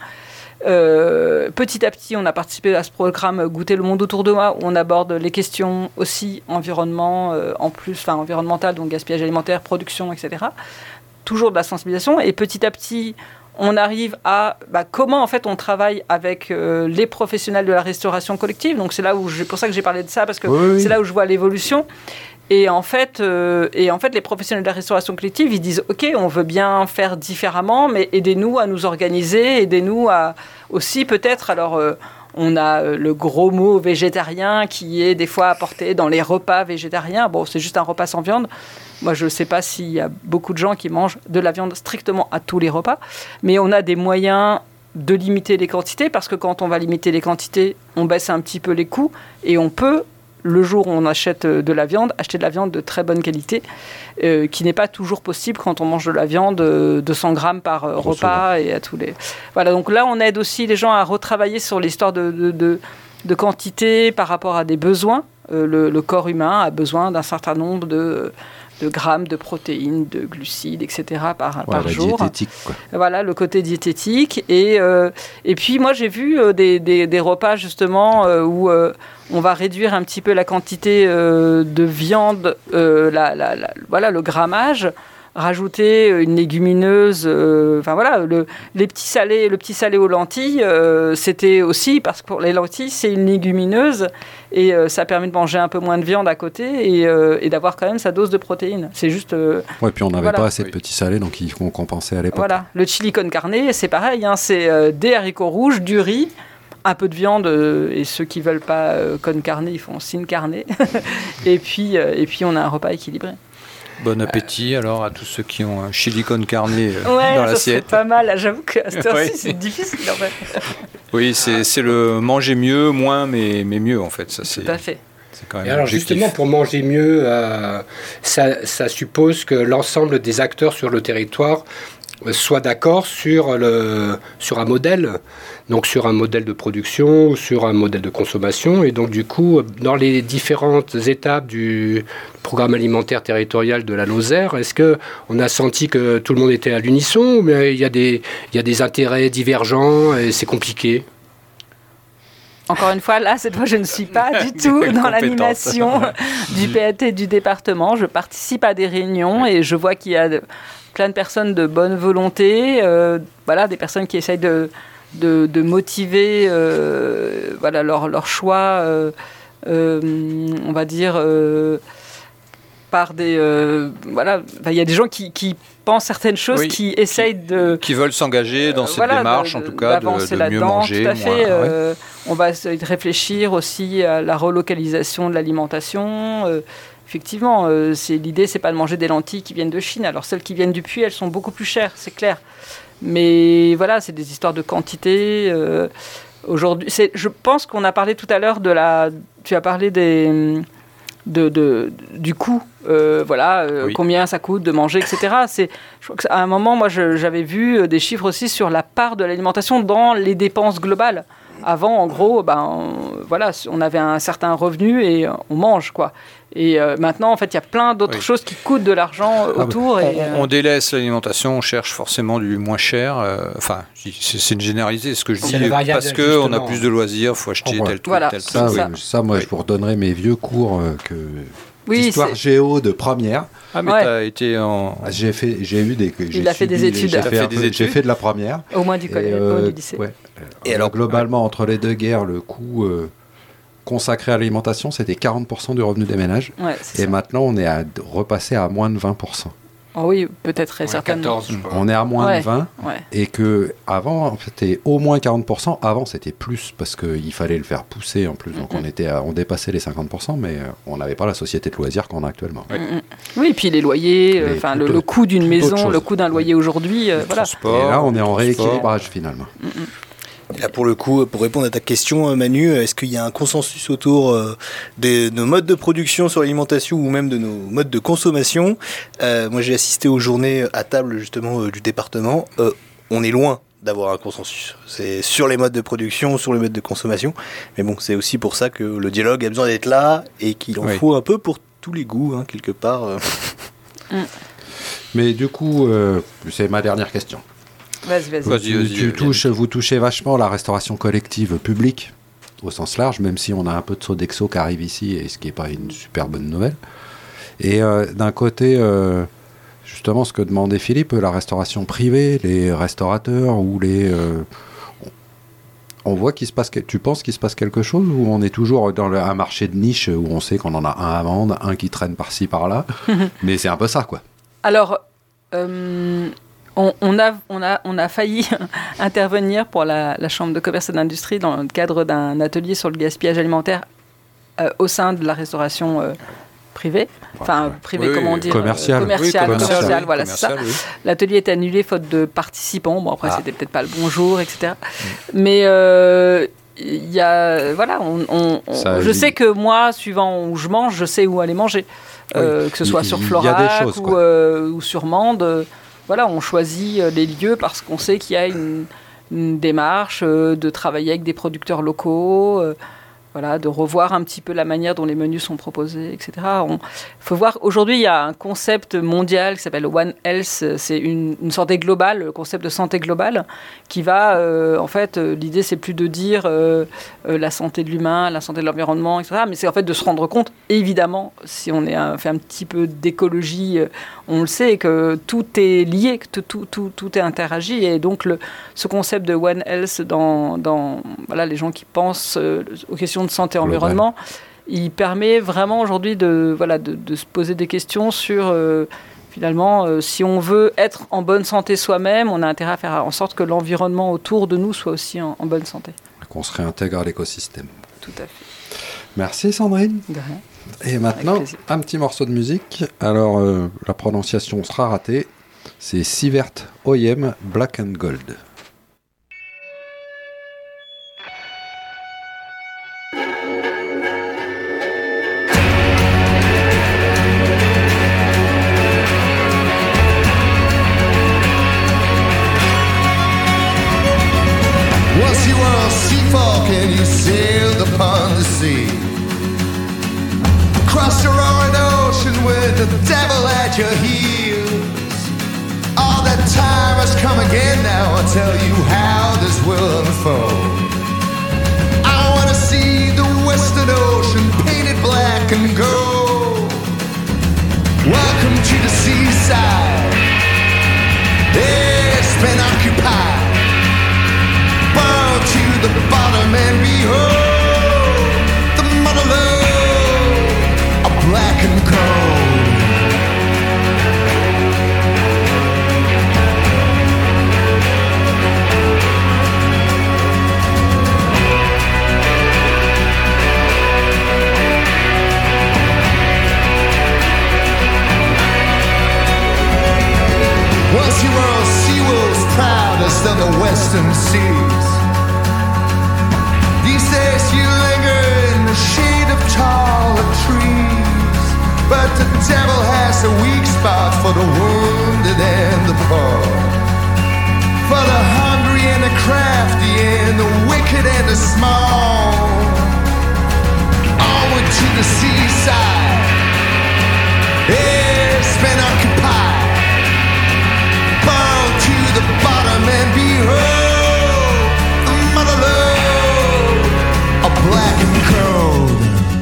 S10: Euh, petit à petit, on a participé à ce programme Goûter le monde autour de moi, où on aborde les questions aussi environnement, euh, en plus, enfin environnemental, donc gaspillage alimentaire, production, et cetera. Toujours de la sensibilisation. Et petit à petit, on arrive à bah, comment en fait on travaille avec euh, les professionnels de la restauration collective. Donc c'est là où j'ai, pour ça que j'ai parlé de ça, parce que
S5: Oui, oui.
S10: c'est là où je vois l'évolution. Et en, fait, euh, et en fait, les professionnels de la restauration collective, ils disent « Ok, on veut bien faire différemment, mais aidez-nous à nous organiser, aidez-nous à aussi peut-être… » Alors, euh, on a euh, le gros mot végétarien qui est des fois apporté dans les repas végétariens. Bon, c'est juste un repas sans viande. Moi, je ne sais pas s'il y a beaucoup de gens qui mangent de la viande strictement à tous les repas. Mais on a des moyens de limiter les quantités, parce que quand on va limiter les quantités, on baisse un petit peu les coûts et on peut… Le jour où on achète de la viande, acheter de la viande de très bonne qualité, euh, qui n'est pas toujours possible quand on mange de la viande euh, deux cents grammes par euh, repas et à tous les. Voilà, donc là, on aide aussi les gens à retravailler sur l'histoire de, de, de, de quantité par rapport à des besoins. Euh, le, le corps humain a besoin d'un certain nombre de, de grammes de protéines, de glucides, et cetera par,
S5: Ouais,
S10: par
S5: la
S10: jour.
S5: diététique, quoi.
S10: Voilà, le côté diététique. Et, euh, et puis, moi, j'ai vu euh, des, des, des repas, justement, euh, où euh, on va réduire un petit peu la quantité euh, de viande, euh, la, la, la, voilà, le grammage, rajouter une légumineuse, euh, enfin voilà, le, les petits salés, le petit salé aux lentilles, euh, c'était aussi, parce que pour les lentilles, c'est une légumineuse, et euh, ça permet de manger un peu moins de viande à côté, et, euh, et d'avoir quand même sa dose de protéines. C'est juste... Euh,
S5: Ouais, puis on n'avait
S10: voilà.
S5: pas assez de petits salés, donc ils vont compenser à l'époque.
S10: Voilà, le chili con carne, c'est pareil, hein, c'est euh, des haricots rouges, du riz, un peu de viande, euh, et ceux qui veulent pas euh, con carne, ils font sin carne, et puis euh, et puis on a un repas équilibré.
S3: Bon appétit alors à tous ceux qui ont un chili con carne euh,
S10: Ouais,
S3: dans
S10: ça serait
S3: l'assiette.
S10: pas mal. J'avoue qu'à cette heure-ci,
S3: Oui.
S10: c'est difficile en fait.
S3: Oui, c'est, c'est le manger mieux, moins, mais, mais mieux en fait. Ça, c'est,
S10: Tout à fait.
S3: c'est quand même
S4: Et alors
S3: l'objectif.
S4: justement, pour manger mieux, euh, ça, ça suppose que l'ensemble des acteurs sur le territoire euh, soient d'accord sur, le, sur un modèle, donc sur un modèle de production ou sur un modèle de consommation. Et donc du coup, dans les différentes étapes du programme alimentaire territorial de la Lozère, est-ce qu'on a senti que tout le monde était à l'unisson, ou bien il y a des, il y a des intérêts divergents et c'est compliqué?
S10: Encore une fois, là, cette fois, je ne suis pas du tout dans
S3: Compétente.
S10: l'animation du P A T du département. Je participe à des réunions et je vois qu'il y a de- plein de personnes de bonne volonté, euh, voilà, des personnes qui essayent de, de, de motiver euh, voilà, leur, leur choix euh, euh, on va dire, euh, par des... Euh, voilà, il y a des gens qui, qui pensent certaines choses,
S3: Oui,
S10: qui essayent de...
S3: Qui veulent s'engager dans
S10: euh,
S3: cette
S10: voilà,
S3: démarche,
S10: de-
S3: en tout cas, de,
S10: d'avancer
S3: de mieux
S10: là-dedans,
S3: manger.
S10: tout à fait.
S3: moins- ouais.
S10: euh, On va essayer de réfléchir aussi à la relocalisation de l'alimentation. Euh, effectivement, euh, c'est, l'idée, c'est pas de manger des lentilles qui viennent de Chine. Alors, celles qui viennent du Puy, elles sont beaucoup plus chères, c'est clair. Mais voilà, c'est des histoires de quantité. Euh, aujourd'hui, c'est, je pense qu'on a parlé tout à l'heure de la... Tu as parlé des... De, de, du coût, euh, voilà, euh,
S3: Oui.
S10: combien ça coûte de manger, et cetera. C'est, je crois qu'à un moment, moi, je- j'avais vu des chiffres aussi sur la part de l'alimentation dans les dépenses globales. Avant, en gros, ben, on, voilà, on avait un certain revenu et on mange, quoi. Et euh, maintenant, en fait, il y a plein d'autres
S3: Oui.
S10: choses qui coûtent de l'argent euh,
S3: Ah,
S10: autour.
S3: on,
S10: et, euh,
S3: on délaisse l'alimentation, on cherche forcément du moins cher. euh, Enfin, c'est, c'est une généralité, ce que je
S4: C'est
S3: dis.
S4: les variables
S3: Parce qu'on a
S4: d'ajustement.
S3: plus de loisirs, il faut acheter
S5: Oh, ouais.
S3: tel truc,
S10: Voilà.
S3: tel truc.
S5: Ça,
S10: Ça.
S5: oui, ça, moi,
S3: Oui.
S5: je vous redonnerai mes vieux cours euh, que
S10: oui,
S5: d'histoire
S10: c'est-
S5: géo de première.
S3: Ah, mais
S10: Ouais.
S3: t'as été en...
S5: Ah, J'ai fait, j'ai eu des. j'ai
S10: a fait des
S5: suivi-
S10: études.
S5: J'ai
S10: T'as
S5: fait,
S3: fait
S5: un
S3: des
S5: peu- j'ai
S3: études
S5: fait de la première.
S10: au moins du
S5: Et,
S10: collège,
S5: euh,
S10: du lycée.
S5: ouais.
S6: Et
S5: Euh,
S6: alors-
S5: globalement, entre les deux guerres, le coût euh, consacré à l'alimentation, c'était quarante pour cent du revenu des ménages.
S10: Ouais, c'est
S5: Et
S10: ça.
S5: maintenant, on est à, repassé à moins de vingt pour cent.
S10: Oh oui, peut-être,
S4: Ouais,
S10: certainement.
S4: quatorze, je crois.
S5: On est à moins
S10: Ouais.
S5: de vingt.
S10: Ouais.
S5: Et que avant c'était au moins quarante pour cent. Avant, c'était plus parce qu'il fallait le faire pousser en plus. Donc,
S10: Mhm.
S5: on, était à- on dépassait les cinquante pour cent, mais euh, on n'avait pas la société de loisirs qu'on a actuellement.
S3: Oui.
S10: Mm, mm. Oui, et puis les loyers, euh,
S5: Mais
S10: enfin
S5: tout
S10: le,
S5: autre-
S10: le coût d'une
S5: toute autre
S10: maison,
S5: chose.
S10: le coût d'un loyer aujourd'hui, euh,
S3: le
S10: voilà.
S3: transport,
S5: Et là, on est en
S3: le transport.
S5: rééquilibrage finalement.
S6: Et là, pour le coup, pour répondre à ta question, Manu, est-ce qu'il y a un consensus autour euh, de nos modes de production sur l'alimentation ou même de nos modes de consommation? Euh, Moi, j'ai assisté aux journées à table justement euh, du département. Euh, on est loin d'avoir un consensus. C'est sur les modes de production, sur les modes de consommation. Mais bon, c'est aussi pour ça que le dialogue a besoin d'être là et qu'il en
S3: Oui.
S6: faut un peu pour tous les goûts, hein, quelque part. euh.
S5: Mais du coup, euh, c'est ma dernière question.
S10: Vas-y, vas-y.
S3: Vas-y,
S5: Tu-
S3: vas-y,
S5: tu
S3: vas-y.
S5: touches, vous touchez vachement la restauration collective publique au sens large, même si on a un peu de Sodexo qui arrive ici, et ce qui n'est pas une super bonne nouvelle. Et euh, d'un côté, euh, justement, ce que demandait Philippe, la restauration privée, les restaurateurs ou les... euh, on voit qu'il se passe... que- Tu penses qu'il se passe quelque chose ou on est toujours dans le- un marché de niche où on sait qu'on en a un à vendre, un qui traîne par-ci, par-là, mais c'est un peu ça, quoi.
S10: Alors, euh, on, on a, on, a, on a failli intervenir pour la, la Chambre de commerce et d'industrie dans le cadre d'un atelier sur le gaspillage alimentaire euh, au sein de la restauration euh, privée. Enfin, privée,
S3: Oui,
S10: comment
S3: oui,
S10: dire
S5: commerciale.
S10: euh, Commerciale,
S3: Oui,
S10: commerciale,
S3: oui,
S10: voilà, c'est ça.
S3: commercial, oui.
S10: L'atelier est annulé faute de participants. Bon, après,
S3: Ah.
S10: c'était peut-être pas le bon jour, et cetera. Mais euh, il y a, voilà, on, on- on-
S5: Ça,
S10: je
S5: il-
S10: sais que moi, suivant où je mange, je sais où aller manger. Euh, que ce soit
S5: Il-
S10: sur
S5: il y a
S10: Florac
S5: des choses,
S10: ou,
S5: quoi.
S10: euh, ou sur Mende. euh, Voilà, on choisit euh, les lieux parce qu'on sait qu'il y a une, une démarche euh, de travailler avec des producteurs locaux. euh, Voilà, de revoir un petit peu la manière dont les menus sont proposés, et cetera. Il faut voir, aujourd'hui, il y a un concept mondial qui s'appelle One Health. C'est une, une santé globale, le concept de santé globale, qui va, euh, en fait, euh, l'idée, c'est plus de dire euh, euh, la santé de l'humain, la santé de l'environnement, et cetera. Mais c'est en fait de se rendre compte, évidemment, si on est un, fait un petit peu d'écologie, euh, on le sait, que tout est lié, que tout, tout, tout, tout est interagi. Et donc, le, ce concept de One Health dans, dans voilà, les gens qui pensent euh, aux questions de santé et environnement, il permet vraiment aujourd'hui de, voilà, de, de se poser des questions sur, euh, finalement, euh, si on veut être en bonne santé soi-même, on a intérêt à faire en sorte que l'environnement autour de nous soit aussi en, en bonne santé.
S5: Qu'on se réintègre à l'écosystème.
S10: Tout à fait.
S5: Merci Sandrine.
S10: De rien.
S5: Et maintenant,
S10: plaisir.
S5: un petit morceau de musique. Alors, euh, la prononciation sera ratée. C'est Sivert Oyem, Black and Gold.
S7: Once you were a sea folk and you sailed upon the sea. Crossed a roaring ocean with the devil at your heels. All that time has come again now. I'll tell you how this will unfold. I wanna see the western ocean painted black and gold. Welcome to the seaside. It's been occupied. Burn to the bottom and behold the mother love. distant seas. These days you linger in the shade of taller trees, but the devil has a weak spot for the wounded and the poor, for the hungry and the crafty and the wicked and the small. Onward to the seaside, it's been occupied. Bow to the bottom and behold the mother lode, a black and cold.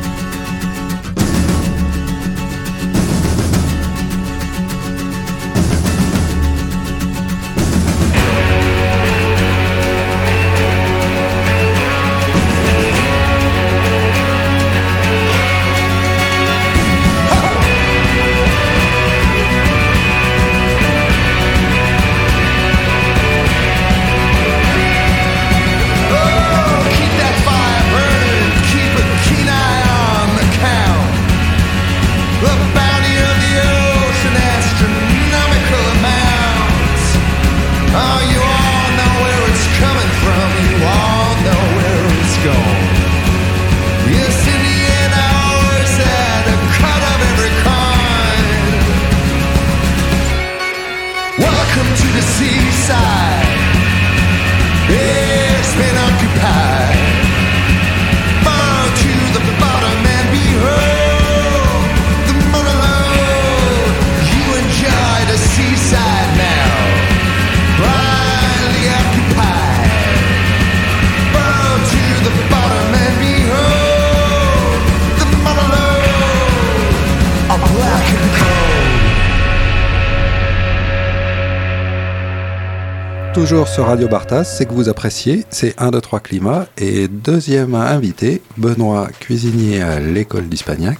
S5: Toujours sur Radio Bartas, c'est que vous appréciez, c'est un, deux, trois Climat. Et deuxième invité, Benoît, cuisinier à l'école d'Hispagnac.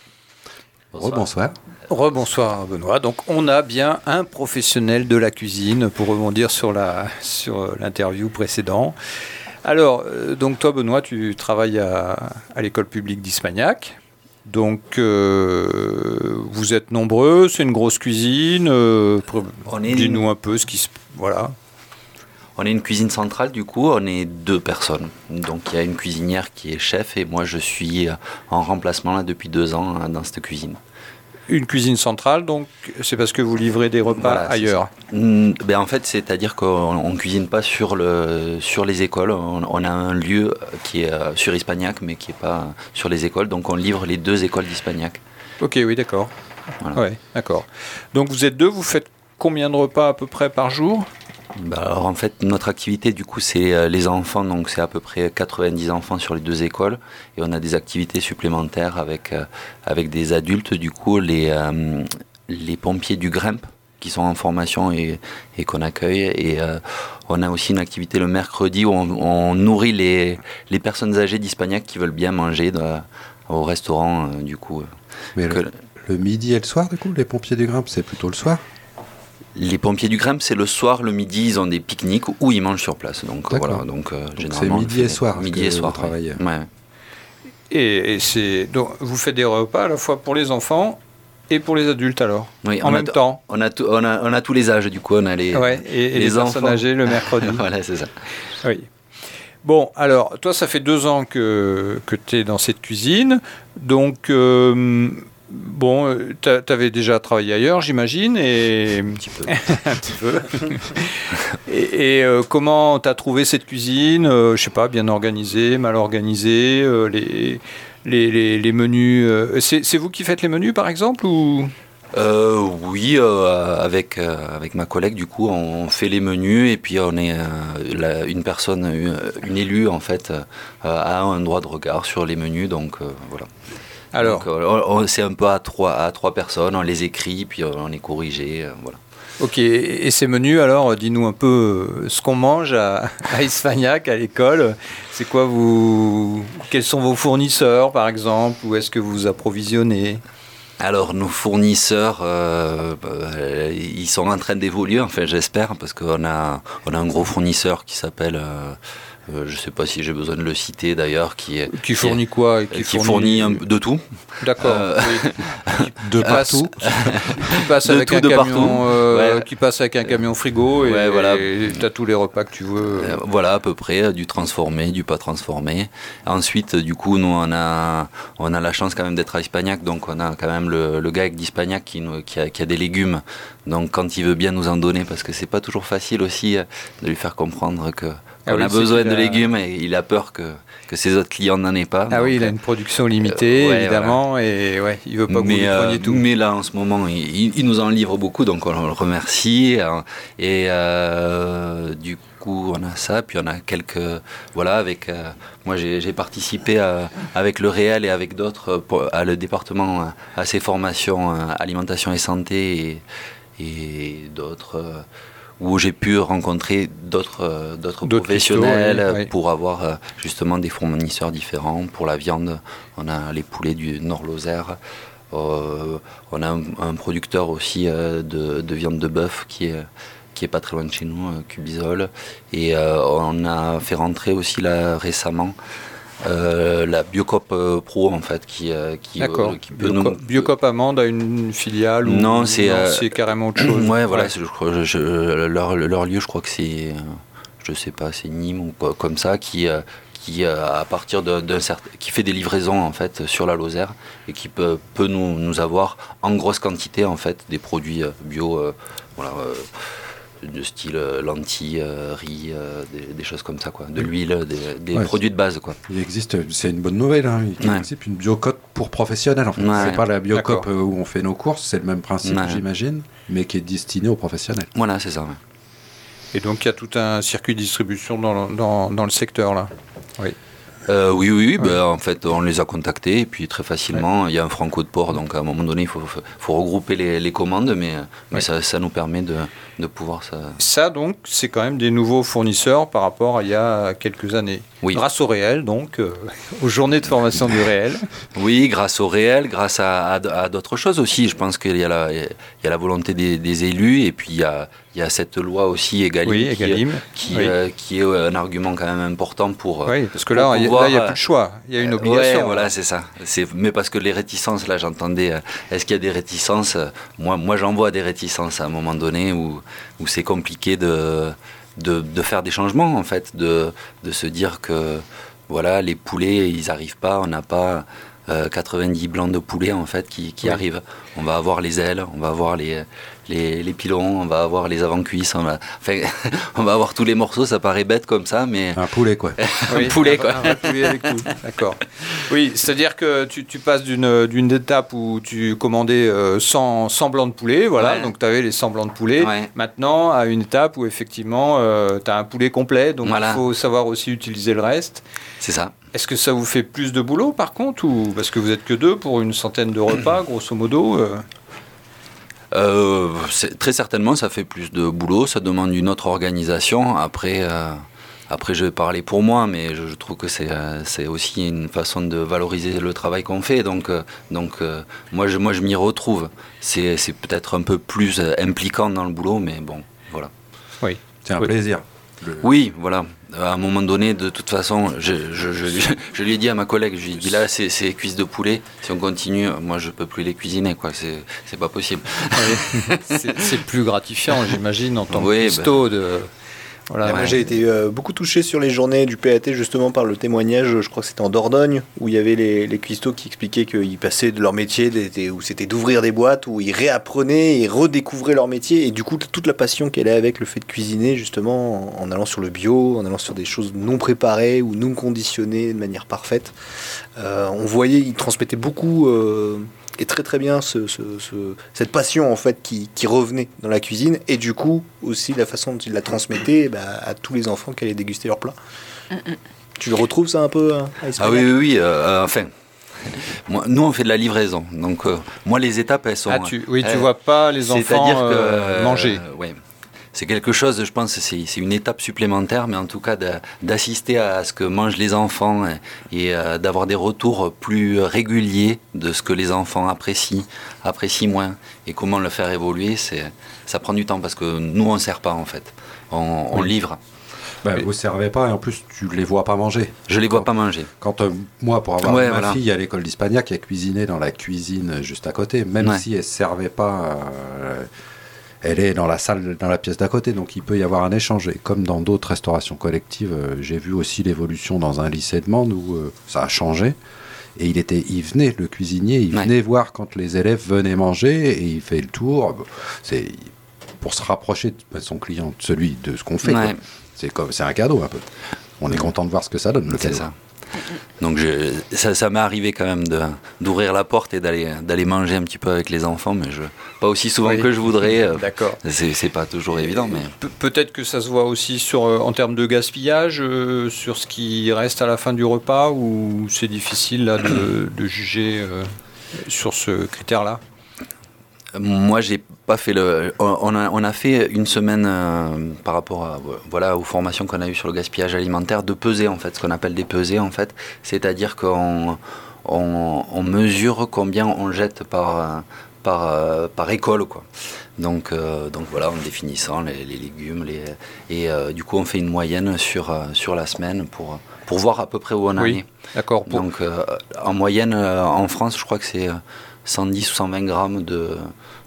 S5: Rebonsoir.
S3: Rebonsoir Benoît. Donc on a bien un professionnel de la cuisine pour rebondir sur, la, sur l'interview précédente. Alors, euh, donc toi Benoît, tu travailles à, à l'école publique d'Hispagnac. Donc, euh, vous êtes nombreux, c'est une grosse cuisine. Euh, dis-nous une... un peu ce qui se... Voilà.
S11: On est une cuisine centrale, du coup, on est deux personnes. Donc, il y a une cuisinière qui est chef et moi, je suis en remplacement là depuis deux ans dans cette cuisine.
S3: Une cuisine centrale, donc c'est parce que vous livrez des repas voilà, ailleurs.
S11: Ben, en fait, c'est-à-dire qu'on ne cuisine pas sur, le, sur les écoles. On, on a un lieu qui est sur Hispagnac, mais qui n'est pas sur les écoles. Donc, on livre les deux écoles d'Hispagnac.
S3: Ok, oui, d'accord. Voilà. Ouais, d'accord. Donc, vous êtes deux, vous faites combien de repas à peu près par jour ?
S11: Ben alors en fait notre activité du coup c'est les enfants, donc c'est à peu près quatre-vingt-dix enfants sur les deux écoles et on a des activités supplémentaires avec, euh, avec des adultes, du coup les, euh, les pompiers du Grimpe qui sont en formation et, et qu'on accueille et euh, on a aussi une activité le mercredi où on, on nourrit les, les personnes âgées d'Hispagnac qui veulent bien manger de, au restaurant euh, du coup.
S5: Mais que, le, le midi et le soir du coup, les pompiers du Grimpe c'est plutôt le soir ?
S11: Les pompiers du Grimpe, c'est le soir, le midi, ils ont des pique-niques où ils mangent sur place. Donc
S5: D'accord.
S11: voilà, donc, euh,
S5: donc
S11: généralement
S5: c'est midi et soir.
S11: Midi et soir,
S5: travaillez.
S11: Ouais. Ouais.
S3: Et, et c'est donc vous faites des repas à la fois pour les enfants et pour les adultes alors.
S11: Oui,
S3: en même
S11: t-
S3: temps.
S11: On a, t- on a on a tous les âges du coup, on a les
S3: ouais, et, et les, les personnes âgées le mercredi.
S11: Voilà, c'est ça.
S3: Oui. Bon, alors toi, ça fait deux ans que que tu es dans cette cuisine, donc. Euh, Bon, tu avais déjà travaillé ailleurs, j'imagine, et
S11: un petit peu.
S3: un petit peu. Et, et euh, comment tu as trouvé cette cuisine euh, Je sais pas, bien organisée, mal organisée, euh, les, les, les, les menus. Euh, c'est, c'est vous qui faites les menus, par exemple, ou
S11: euh, Oui, euh, avec euh, avec ma collègue, du coup, on fait les menus et puis on est euh, la, une personne, une, une élue en fait, euh, a un droit de regard sur les menus, donc euh, voilà.
S3: Alors,
S11: Donc, on, on, c'est un peu à trois, à trois personnes, on les écrit, puis on est corrigé, euh, voilà.
S3: Ok, et ces menus, alors, dis-nous un peu ce qu'on mange à, à Hispagnac, à l'école. C'est quoi vous... Quels sont vos fournisseurs, par exemple, ou est-ce que vous approvisionnez ?
S11: Alors, nos fournisseurs, euh, euh, ils sont en train d'évoluer, enfin, j'espère, parce qu'on a, on a un gros fournisseur qui s'appelle... Euh, Euh, je ne sais pas si j'ai besoin de le citer d'ailleurs, qui, est,
S3: qui fournit quoi et qui,
S11: qui
S3: fournit,
S11: fournit un, de tout.
S3: D'accord. Euh, oui.
S5: De partout.
S3: Qui passe avec un camion, euh, ouais. qui passe avec un camion frigo et,
S11: ouais, voilà.
S3: et tu as tous les repas que tu veux.
S11: Euh, voilà à peu près, du transformé, du pas transformé. Ensuite, du coup, nous on a, on a la chance quand même d'être à Ispagnac, donc on a quand même le, le gars d'Ispagnac qui, qui, a, qui a des légumes. Donc quand il veut bien nous en donner, parce que c'est pas toujours facile aussi de lui faire comprendre que
S3: Ah
S11: on
S3: oui,
S11: a besoin de
S3: a...
S11: légumes et il a peur que, que ses autres clients n'en aient pas.
S3: Ah
S11: donc,
S3: oui, il a une production limitée, euh, ouais, évidemment, voilà. Et ouais, il veut pas que
S11: mais,
S3: vous lui preniez
S11: euh,
S3: tout.
S11: Mais là, en ce moment, il, il nous en livre beaucoup, donc on le remercie. Et euh, du coup, on a ça, puis on a quelques... Voilà, avec... Euh, moi, j'ai, j'ai participé à, avec le Réel et avec d'autres pour, à le département, à ces formations alimentation et santé et, et d'autres... Euh, où j'ai pu rencontrer d'autres, euh, d'autres, d'autres professionnels cristaux, oui, oui. pour avoir euh, justement des fournisseurs différents. Pour la viande, on a les poulets du Nord-Lozère. Euh, on a un, un producteur aussi euh, de, de viande de bœuf qui est, qui est pas très loin de chez nous, euh, Cubisol. Et euh, on a fait rentrer aussi là récemment Euh, la Biocop euh, Pro en fait qui, euh, qui,
S3: D'accord.
S11: Euh, qui peut
S3: Biocop,
S11: nous...
S3: Biocop Amande a une filiale ou
S11: non c'est,
S3: non,
S11: euh,
S3: c'est carrément autre chose.
S11: Ouais voilà
S3: ouais.
S11: c'est, je crois, je, je, leur, leur lieu je crois que c'est je sais pas c'est Nîmes ou quoi, comme ça qui euh, qui euh, à partir de, d'un certain qui fait des livraisons en fait sur la Lozère et qui peut, peut nous, nous avoir en grosse quantité en fait des produits euh, bio euh, voilà euh, de style euh, lentilles, euh, riz, euh, des, des choses comme ça, quoi. De l'huile, des, des ouais, produits de base, quoi.
S5: Il existe, c'est une bonne nouvelle, hein. Il ouais. existe une Biocop pour professionnels, en fait. Ouais. C'est pas la Biocop D'accord. où on fait nos courses, c'est le même principe, ouais. j'imagine, mais qui est destiné aux professionnels.
S11: Voilà, c'est ça. Ouais.
S3: Et donc il y a tout un circuit de distribution dans, dans, dans le secteur, là. Oui.
S11: Euh, oui, oui, oui. Ouais. Ben, en fait, on les a contactés et puis très facilement, ouais. il y a un franco de port, donc à un moment donné, il faut, faut regrouper les, les commandes, mais, mais ouais. ça, ça nous permet de, de pouvoir... Ça...
S3: ça, donc, c'est quand même des nouveaux fournisseurs par rapport à il y a quelques années. Oui. Grâce au Réel, donc, euh, aux journées de formation du Réel.
S11: Oui, grâce au Réel, grâce à, à, à d'autres choses aussi. Je pense qu'il y a la, il y a la volonté des, des élus et puis il y a, il y a cette loi aussi, Egalim,
S3: oui, Egalim.
S11: qui, qui,
S3: oui.
S11: euh, qui est un argument quand même important pour...
S3: Oui, parce que là, il n'y a, a plus de choix. Il y a une obligation.
S11: Ouais, voilà, c'est ça. C'est, mais parce que les réticences, là, j'entendais, euh, est-ce qu'il y a des réticences Moi, moi j'en vois des réticences à un moment donné où, où c'est compliqué de... De, de faire des changements en fait, de, de se dire que voilà, les poulets ils n'arrivent pas, on n'a pas euh, quatre-vingt-dix blancs de poulet en fait qui, qui oui. arrivent. On va avoir les ailes, on va avoir les, les, les pilons, on va avoir les avant-cuisses, on va, enfin, on va avoir tous les morceaux, ça paraît bête comme ça, mais...
S5: Un poulet quoi.
S11: un
S3: oui,
S11: poulet
S3: un,
S11: quoi.
S3: Un, un poulet avec tout, d'accord. Oui, c'est-à-dire que tu, tu passes d'une, d'une étape où tu commandais euh, cent, cent blancs de poulet, voilà, ouais. donc tu avais les cent blancs de poulet, ouais. maintenant à une étape où effectivement euh, tu as un poulet complet, donc voilà. il faut savoir aussi utiliser le reste.
S11: C'est ça.
S3: Est-ce que ça vous fait plus de boulot par contre, ou parce que vous êtes que deux pour une centaine de repas, grosso modo euh...
S11: Euh, c'est, très certainement, ça fait plus de boulot, ça demande une autre organisation. Après, euh, après je vais parler pour moi, mais je, je trouve que c'est, euh, c'est aussi une façon de valoriser le travail qu'on fait. Donc, euh, donc euh, moi, je, moi, je m'y retrouve. C'est, c'est peut-être un peu plus euh, impliquant dans le boulot, mais bon, voilà.
S3: Oui,
S5: c'est un
S3: oui.
S5: plaisir. Le...
S11: Oui, voilà. À un moment donné, de toute façon, je, je, je, je, je lui ai dit à ma collègue, je lui ai dit là, c'est, c'est cuisses de poulet. Si on continue, moi, je peux plus les cuisiner, quoi. C'est, c'est pas possible.
S3: Oui. c'est, c'est plus gratifiant, j'imagine, en tant que oui, cuistot ben... de.
S6: Voilà, ouais. Moi, j'ai été euh, beaucoup touché sur les journées du P A T justement par le témoignage, je crois que c'était en Dordogne, où il y avait les, les cuistots qui expliquaient qu'ils passaient de leur métier, d'été, où c'était d'ouvrir des boîtes, où ils réapprenaient et redécouvraient leur métier, et du coup toute la passion qu'elle a avec le fait de cuisiner justement, en, en allant sur le bio, en allant sur des choses non préparées ou non conditionnées de manière parfaite. Euh, on voyait, ils transmettaient beaucoup... Euh, et très très bien ce, ce, ce, cette passion en fait qui, qui revenait dans la cuisine et du coup aussi la façon dont il la transmettait bah, à tous les enfants qui allaient déguster leur plat. Mm-mm. Tu le retrouves ça un peu à
S11: Ah oui oui oui euh, enfin moi, nous on fait de la livraison donc euh, moi les étapes elles sont
S3: ah, tu, oui tu euh, vois pas les enfants
S11: c'est-à-dire que,
S3: euh, manger
S11: euh, ouais. C'est quelque chose, je pense, c'est, c'est une étape supplémentaire, mais en tout cas de, d'assister à ce que mangent les enfants et, et euh, d'avoir des retours plus réguliers de ce que les enfants apprécient, apprécient moins, et comment le faire évoluer, c'est, ça prend du temps parce que nous on ne sert pas en fait, on, on
S5: oui.
S11: livre.
S5: Bah, vous ne servez pas et en plus tu ne les vois pas manger.
S11: Je les vois pas manger.
S5: Quand euh, moi, pour avoir
S11: Ouais,
S5: ma
S11: voilà.
S5: fille à l'école d'Hispania qui a cuisiné dans la cuisine juste à côté, même
S11: Ouais.
S5: si elle ne servait pas, euh, elle est dans la salle, dans la pièce d'à côté, donc il peut y avoir un échange. Et comme dans d'autres restaurations collectives, euh, j'ai vu aussi l'évolution dans un lycée de Mende où euh, ça a changé. Et il, était, il venait, le cuisinier, il
S11: Ouais.
S5: venait voir quand les élèves venaient manger et il fait le tour. C'est pour se rapprocher de son client, de celui de ce qu'on fait.
S11: Ouais.
S5: Quoi. C'est comme, c'est un cadeau un peu. On est content de voir ce que ça donne, le
S11: C'est
S5: cadeau.
S11: ça. Donc je, ça, ça m'est arrivé quand même de, d'ouvrir la porte et d'aller, d'aller manger un petit peu avec les enfants, mais je, pas aussi souvent
S3: Oui.
S11: que je voudrais. euh,
S3: D'accord.
S11: C'est, c'est pas toujours évident, mais...
S3: Pe- Peut-être que ça se voit aussi sur, euh, en termes de gaspillage, euh, sur ce qui reste à la fin du repas, ou c'est difficile là, de, de juger euh, sur ce critère-là.
S11: Moi, j'ai pas fait le. On a, on a fait une semaine euh, par rapport à, voilà, aux formations qu'on a eues sur le gaspillage alimentaire, de peser en fait, ce qu'on appelle des pesées en fait. C'est-à-dire qu'on on, on mesure combien on jette par, par, par école, quoi. Donc, euh, donc voilà, en définissant les, les légumes, les, et euh, du coup on fait une moyenne sur, sur la semaine pour, pour voir à peu près où on en
S3: Oui,
S11: est.
S3: d'accord. Pour-
S11: Donc euh, en moyenne, euh, en France, je crois que c'est cent dix ou cent vingt grammes de,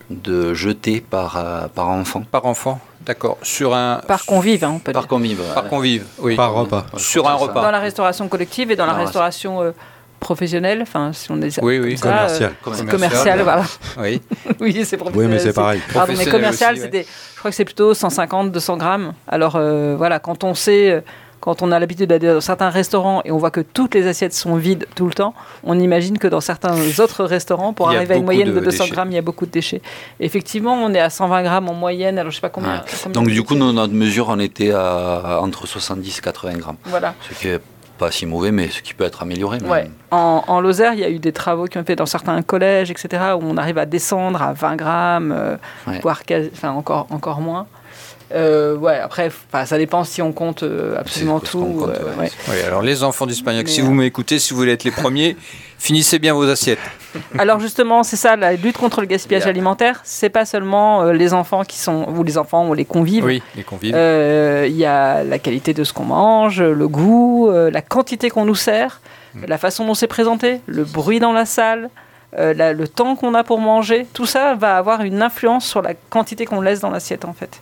S11: de jetés par, euh, par enfant.
S3: Par enfant, d'accord. Sur un,
S10: Par convive, hein, on peut
S11: Par
S10: dire.
S11: convive.
S3: par
S11: ouais.
S3: convive, oui.
S5: Par repas.
S3: Sur un repas.
S10: Dans la restauration collective et dans la
S11: Dans la-
S10: restauration euh, professionnelle, enfin, si on est
S3: Oui, oui.
S10: comme ça,
S5: Commercial.
S10: euh,
S3: Commercial,
S10: commercial, voilà.
S3: Oui.
S10: Oui, c'est professionnel.
S5: Oui, mais c'est pareil.
S10: Pardon, mais
S3: Professionnel
S10: commercial,
S3: aussi, ouais.
S10: c'était, je crois que c'est plutôt cent cinquante, deux cents grammes. Alors euh, voilà, quand on sait, euh, quand on a l'habitude d'aller dans certains restaurants et on voit que toutes les assiettes sont vides tout le temps, on imagine que dans certains autres restaurants, pour
S3: Il y a
S10: arriver à une
S3: beaucoup
S10: moyenne
S3: de
S10: de deux cents
S3: déchets.
S10: grammes, il y a beaucoup de déchets. Effectivement, on est à cent vingt grammes en moyenne, alors je sais pas combien.
S11: Ouais.
S10: combien
S11: Donc
S10: de
S11: du coup,
S10: litres.
S11: nous, notre mesure, on était à, entre soixante-dix et quatre-vingts grammes.
S10: Voilà.
S11: Ce qui est pas si mauvais, mais ce qui peut être amélioré. mais-
S10: Ouais. En, en Lozère, il y a eu des travaux qui ont été faits dans certains collèges, et cetera, où on arrive à descendre à vingt grammes, euh,
S11: Ouais.
S10: voire quasi- enfin, encore, encore moins. Euh, ouais, après, enfin, ça dépend si on compte euh, absolument
S11: C'est ce
S10: tout.
S11: qu'on compte,
S10: euh,
S11: ouais.
S10: ouais.
S3: Oui, alors les enfants d'Hispagnac,
S10: Mais,
S3: si
S10: euh,
S3: vous m'écoutez, si vous voulez être les premiers, finissez bien vos assiettes.
S10: Alors justement, c'est ça, la lutte contre le gaspillage
S3: Yeah.
S10: alimentaire, c'est pas seulement euh, les enfants qui sont, ou les enfants ou les convives.
S3: Oui, les convives.
S10: Euh, Il y a la qualité de ce qu'on mange, le goût, euh, la quantité qu'on nous sert,
S3: Mm.
S10: la façon dont c'est présenté, le bruit dans la salle, euh, la- le temps qu'on a pour manger. Tout ça va avoir une influence sur la quantité qu'on laisse dans l'assiette en fait.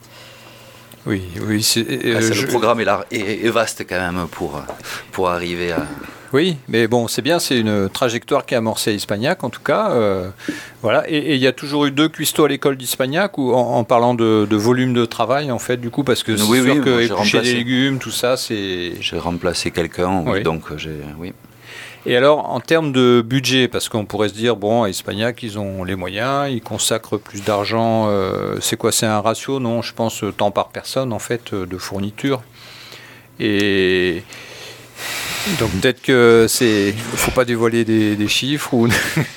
S3: Oui, oui. C'est, euh,
S11: Ah, c'est
S3: je-
S11: Le programme est, lar- est- est vaste quand même pour, pour arriver à...
S3: Oui, mais bon, c'est bien, c'est une trajectoire qui est amorcée à Hispagnac, en tout cas. euh, voilà. Et et il y a toujours eu deux cuistots à l'école d'Hispagnac, ou en, en parlant de, de volume de travail, en fait, du coup, parce que c'est
S11: Oui,
S3: sûr
S11: oui,
S3: que
S11: moi, j'ai
S3: éplucher
S11: remplacé.
S3: des légumes, tout ça, c'est...
S11: J'ai remplacé quelqu'un, oui,
S3: Oui.
S11: donc j'ai... Oui.
S3: Et alors, en termes de budget, parce qu'on pourrait se dire, bon, à Hispagnac, ils ont les moyens, ils consacrent plus d'argent. euh, c'est quoi, c'est un ratio, non? Je pense euh, temps par personne, en fait, euh, de fourniture. Et donc peut-être que c'est, il faut pas dévoiler des, des chiffres ou.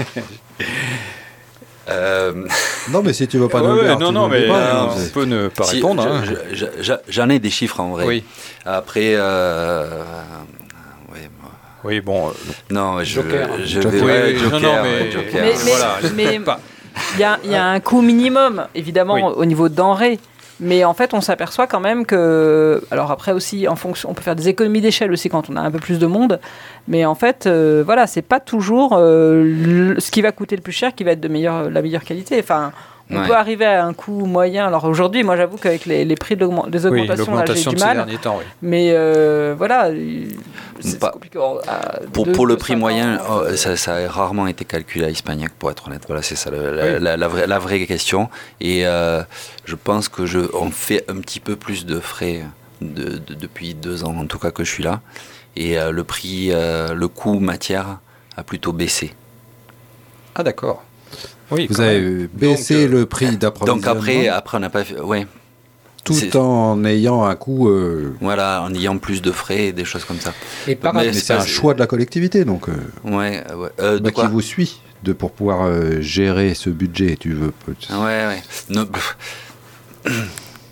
S11: Euh,
S5: Non, mais si tu veux pas
S3: Ouais,
S5: nous le
S3: ouais,
S5: dire,
S3: non,
S5: tu
S3: non,
S5: nous le
S3: mais
S5: dis pas,
S3: euh,
S5: hein,
S3: on
S5: c'est-
S3: peut ne pas
S11: si,
S3: répondre.
S11: je-
S3: hein.
S11: je- je- je- j'en ai des chiffres en vrai.
S3: Oui.
S11: Après, euh, ouais, bon.
S3: Oui, bon. euh,
S11: non, je,
S4: Joker.
S11: je
S5: Joker.
S11: vais-
S3: Oui,
S11: ouais,
S3: oui,
S11: Joker,
S3: non, non,
S11: ouais,
S3: mais-
S11: Joker.
S10: Mais- mais-
S3: voilà.
S10: mais-
S3: Pas-
S10: Il y a, il y a un coût minimum, évidemment,
S3: Oui.
S10: au niveau de denrées. Mais en fait, on s'aperçoit quand même que. Alors après aussi, en fonction, on peut faire des économies d'échelle aussi quand on a un peu plus de monde. Mais en fait, euh, voilà, c'est pas toujours euh, le- ce qui va coûter le plus cher qui va être de meilleure, la meilleure qualité. Enfin, on
S11: Ouais.
S10: peut arriver à un coût moyen. Alors aujourd'hui, moi j'avoue qu'avec les, les prix de l'augment- des
S3: Oui,
S10: augmentations, là, j'ai
S3: l'augmentation
S10: du
S3: de ces
S10: mal.
S3: derniers temps, oui.
S10: Mais euh, voilà, c'est
S11: Pas-
S10: compliqué. À
S11: Pour,
S10: deux,
S11: pour le
S10: deux,
S11: prix
S10: cinq
S11: moyen,
S10: ans.
S11: oh, ça, ça a rarement été calculé à Hispagnac, pour être honnête. Voilà, c'est ça le- la,
S3: Oui.
S11: la- la vraie, la vraie question. Et euh, je pense que je, on fait un petit peu plus de frais de- de- depuis deux ans, en tout cas que je suis là. Et euh, le prix, euh, le coût matière a plutôt baissé.
S3: Ah, d'accord. Oui,
S5: Vous
S3: quand
S5: avez
S3: même.
S5: baissé
S3: Donc, euh,
S5: le prix d'approvisionnement
S11: Donc après, après on n'a pas fait. Ouais.
S5: tout
S11: c'est-
S5: en ayant un coût. euh,
S11: Voilà, en ayant plus de frais et des choses comme ça.
S4: Et par
S11: Mais
S5: mais
S11: c'est
S5: c'est
S11: pas-
S5: un choix de la collectivité, donc. euh,
S11: Ouais, ouais. Euh, de
S5: bah,
S11: quoi
S5: qui vous suit de, pour pouvoir euh, gérer ce budget, tu veux.
S11: Ouais, ouais. Non, pff.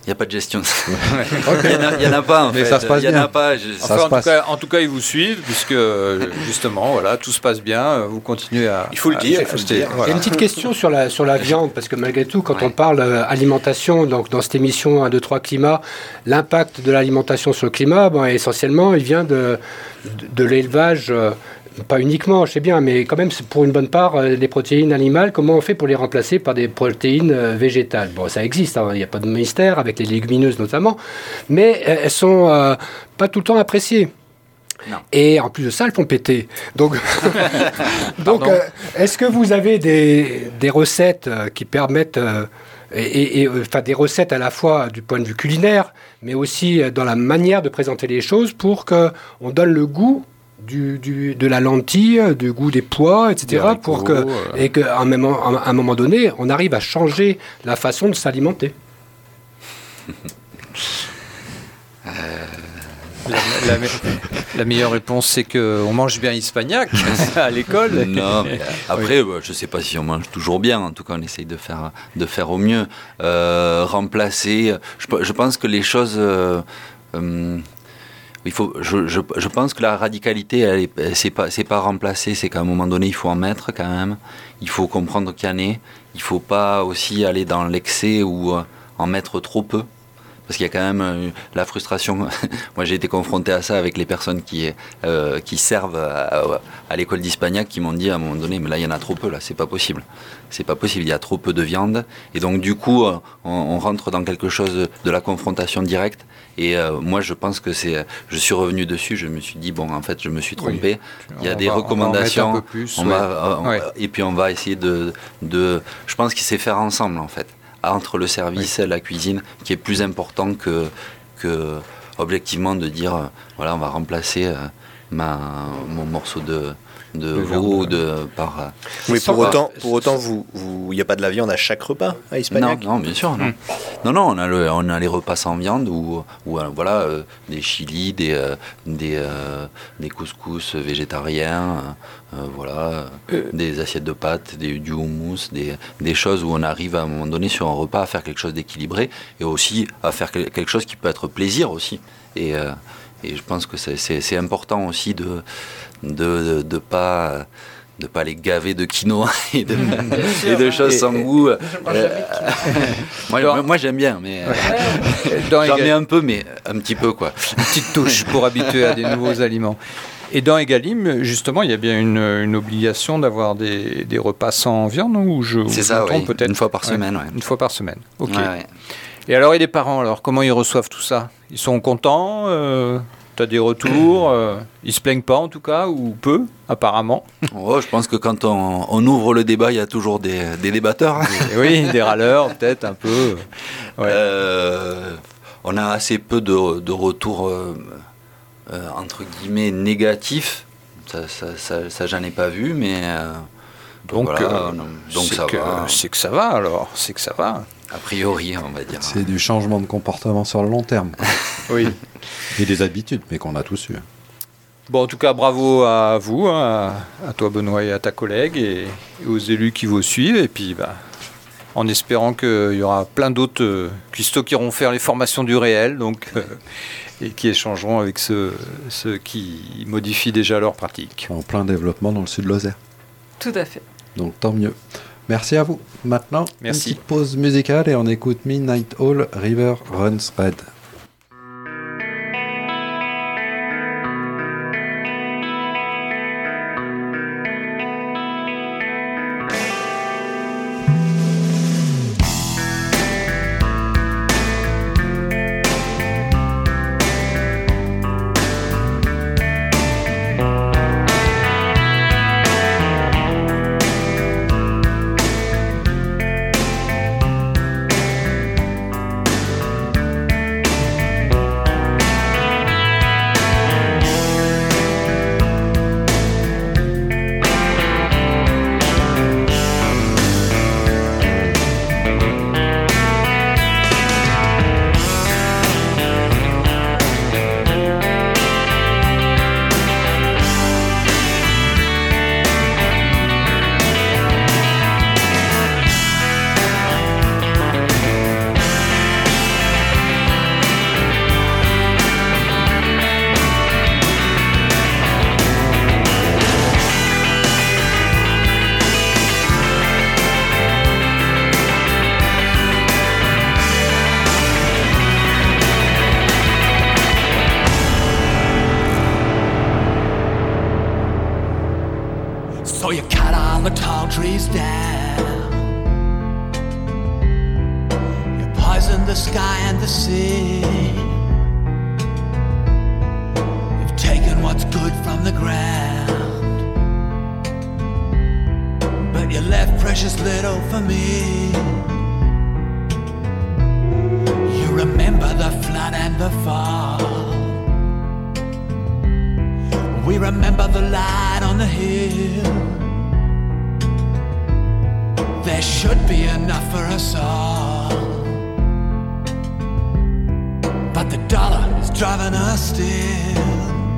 S11: Il n'y a pas de gestion.
S5: Okay.
S11: Il n'y en, en a pas, en
S5: Mais
S11: fait.
S5: ça se passe
S11: Il y en
S5: bien.
S11: a pas. Je...
S3: Enfin, en, tout cas, en tout cas, ils vous suivent, puisque justement, voilà, tout se passe bien. Vous continuez à.
S6: Il faut le dire. Il faut le dire.
S4: Voilà. Une petite question sur la, sur la viande, parce que malgré tout, quand ouais. on parle euh, alimentation, donc dans cette émission un, deux, trois climat, l'impact de l'alimentation sur le climat, bon, essentiellement, il vient de, de, de l'élevage. Euh, Pas uniquement, je sais bien, mais quand même, c'est pour une bonne part, euh, les protéines animales, comment on fait pour les remplacer par des protéines euh, végétales? Bon, ça existe, hein, il n'y a pas de mystère, avec les légumineuses notamment, mais euh, elles sont euh, pas tout le temps appréciées.
S11: Non.
S4: Et en plus de ça, elles font péter. Donc, donc euh, est-ce que vous avez des, des recettes euh, qui permettent... Euh, et, et, enfin, des recettes à la fois du point de vue culinaire, mais aussi dans la manière de présenter les choses pour qu'on donne le goût Du, du, de la lentille, du goût des pois, et cetera, haricots, pour que, euh... et qu'à un moment, à un moment donné, on arrive à changer la façon de s'alimenter.
S3: euh, la, la, la meilleure réponse, c'est qu'on mange bien hispagnac à l'école.
S11: Non, mais après, oui. Je ne sais pas si on mange toujours bien. En tout cas, on essaye de faire, de faire au mieux. Euh, remplacer, je, je pense que les choses... Euh, euh, Il faut, je, je, je pense que la radicalité, elle est, c'est pas, c'est pas remplacer, c'est qu'à un moment donné, il faut en mettre quand même. Il faut comprendre qu'il y en est. Il faut pas aussi aller dans l'excès ou euh, en mettre trop peu. Parce qu'il y a quand même euh, la frustration. Moi, j'ai été confronté à ça avec les personnes qui, euh, qui servent à, à l'école d'Hispagnac, qui m'ont dit à un moment donné, mais là, il y en a trop peu, là, c'est pas possible. C'est pas possible, il y a trop peu de viande. Et donc, du coup, on, on rentre dans quelque chose de la confrontation directe. Et euh, moi, je pense que c'est... Je suis revenu dessus, je me suis dit, bon, en fait, je me suis trompé. Oui, il y a des va, recommandations. On va, plus, on ouais. va on, ouais. Et puis, on va essayer de... de je pense qu'il sait faire ensemble, en fait. Entre le service, oui. la cuisine, qui est plus important que, que objectivement, de dire, euh, voilà, on va remplacer euh, ma, mon morceau de... de veau de par euh,
S6: oui pour autant pour autant vous vous il y a pas de la viande à chaque repas à Hispagnac?
S11: Non non bien sûr non. Mmh. non non on a le, on a les repas sans viande ou ou euh, voilà euh, des chilis des euh, des euh, des couscous végétariens euh, voilà euh. des assiettes de pâtes des, du houmous des des choses où on arrive à un moment donné sur un repas à faire quelque chose d'équilibré et aussi à faire quelque chose qui peut être plaisir aussi et euh, et je pense que c'est, c'est, c'est important aussi de de, de, de pas de pas les gaver de quinoa et de, et de choses et, sans et, goût. Euh, moi, moi, moi j'aime bien, mais euh, j'en Egal... mets un peu, mais un petit peu quoi.
S3: Une petite touche pour habituer à des nouveaux aliments. Et dans Egalim, justement, il y a bien une, une obligation d'avoir des, des repas sans viande ou je
S11: C'est ça, oui. peut-être une fois par semaine. Ouais. Ouais.
S3: Une fois par semaine. Ok.
S11: Ouais, ouais.
S3: Et alors, et les parents, alors, comment ils reçoivent tout ça? Ils sont contents euh... Tu as des retours, euh, ils se plaignent pas en tout cas, ou peu, apparemment.
S11: Oh, je pense que quand on, on ouvre le débat, il y a toujours des, des débatteurs.
S3: Oui, des râleurs, peut-être un peu.
S11: Ouais. Euh, on a assez peu de, de retours, euh, euh, entre guillemets, négatifs. Ça, ça, ça, ça j'en ai pas vu, mais... Euh,
S3: donc,
S11: voilà,
S3: euh,
S11: donc
S3: c'est
S11: ça
S3: que,
S11: va.
S3: C'est que ça va, alors. C'est que ça va.
S11: A priori, on va dire.
S5: C'est du changement de comportement sur le long terme.
S3: Oui.
S5: Et des habitudes, mais qu'on a tous eu.
S3: Bon, en tout cas, bravo à vous, hein, à toi Benoît et à ta collègue, et, et aux élus qui vous suivent. Et puis, bah, en espérant qu'il y aura plein d'autres euh, cuistots qui iront faire les formations du réel, donc, euh, et qui échangeront avec ceux, ceux qui modifient déjà leurs pratiques.
S5: En plein développement dans le sud de Lozère.
S10: Tout à fait.
S5: Donc, tant mieux. Merci à vous. Maintenant,
S3: Merci.
S5: Une petite pause musicale et on écoute Midnight Owl, River Runs Red.
S12: You poison the sky and the sea. You've taken what's good from the ground, but you left precious little for me. You remember the flood and the fall. We remember the light on the hill. There should be enough for us all, but the dollar is driving us still.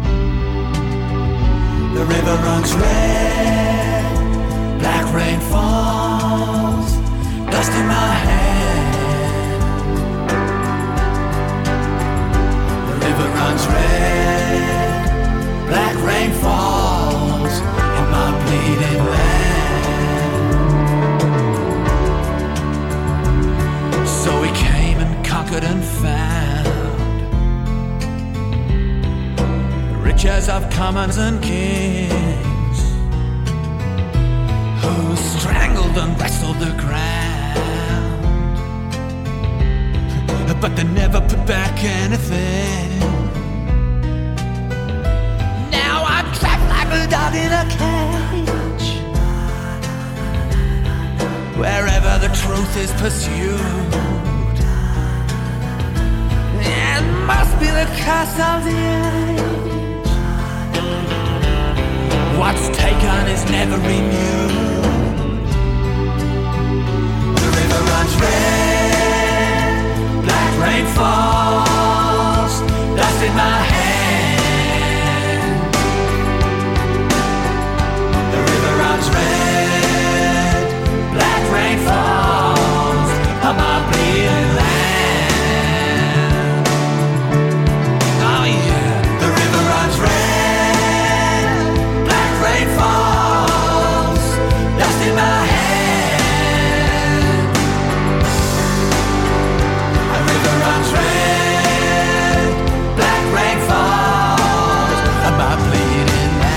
S12: The river runs red, black rain falls, dust in my hand. The river runs red, black rain falls in my bleeding land. So we came and conquered and found riches of commons and kings, who strangled and wrestled the ground, but they never put back anything. Out in a cage, wherever the truth is pursued. It must be the curse of the age. What's taken is never renewed. The river runs red, black rain falls, dust in my hand. Red, black rain falls on my bleeding land. Oh yeah, the river runs red, black rain falls, dust in my hand. The river runs red, black rain falls on my bleeding land.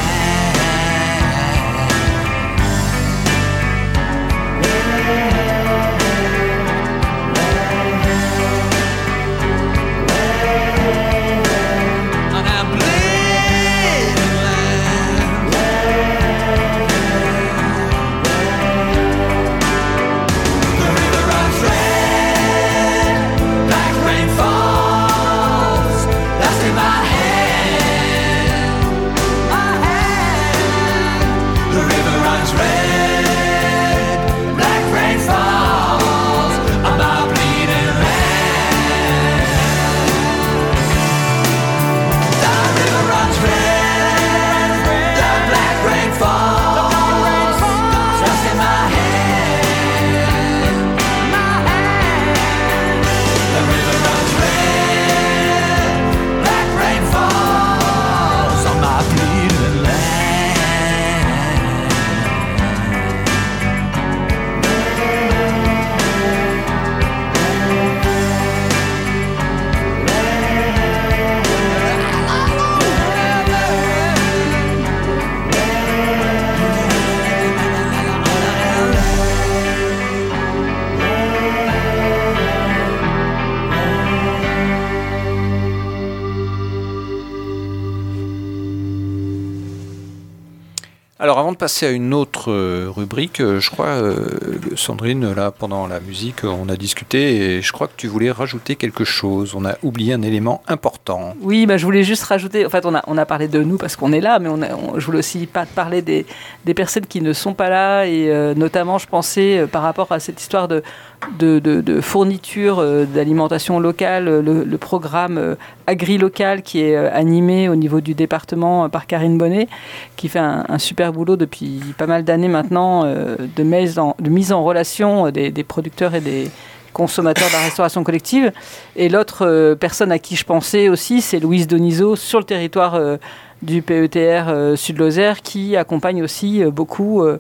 S3: Alors avant de passer à une autre euh, rubrique, euh, je crois, euh, Sandrine, là pendant la musique, on a discuté et je crois que tu voulais rajouter quelque chose. On a oublié un élément important.
S10: Oui, bah, je voulais juste rajouter, en fait on a, on a parlé de nous parce qu'on est là, mais on a, on, je voulais aussi pas parler des, des personnes qui ne sont pas là et euh, notamment je pensais euh, par rapport à cette histoire de, de, de, de fourniture euh, d'alimentation locale, le, le programme euh, Agri-Local qui est euh, animé au niveau du département euh, par Karine Bonnet, qui fait un, un super boulot depuis pas mal d'années maintenant euh, de, mise en, de mise en relation des, des producteurs et des consommateurs de la restauration collective. Et l'autre euh, personne à qui je pensais aussi, c'est Louise Donizo sur le territoire euh, du P E T R euh, Sud-Lozère qui accompagne aussi euh, beaucoup euh,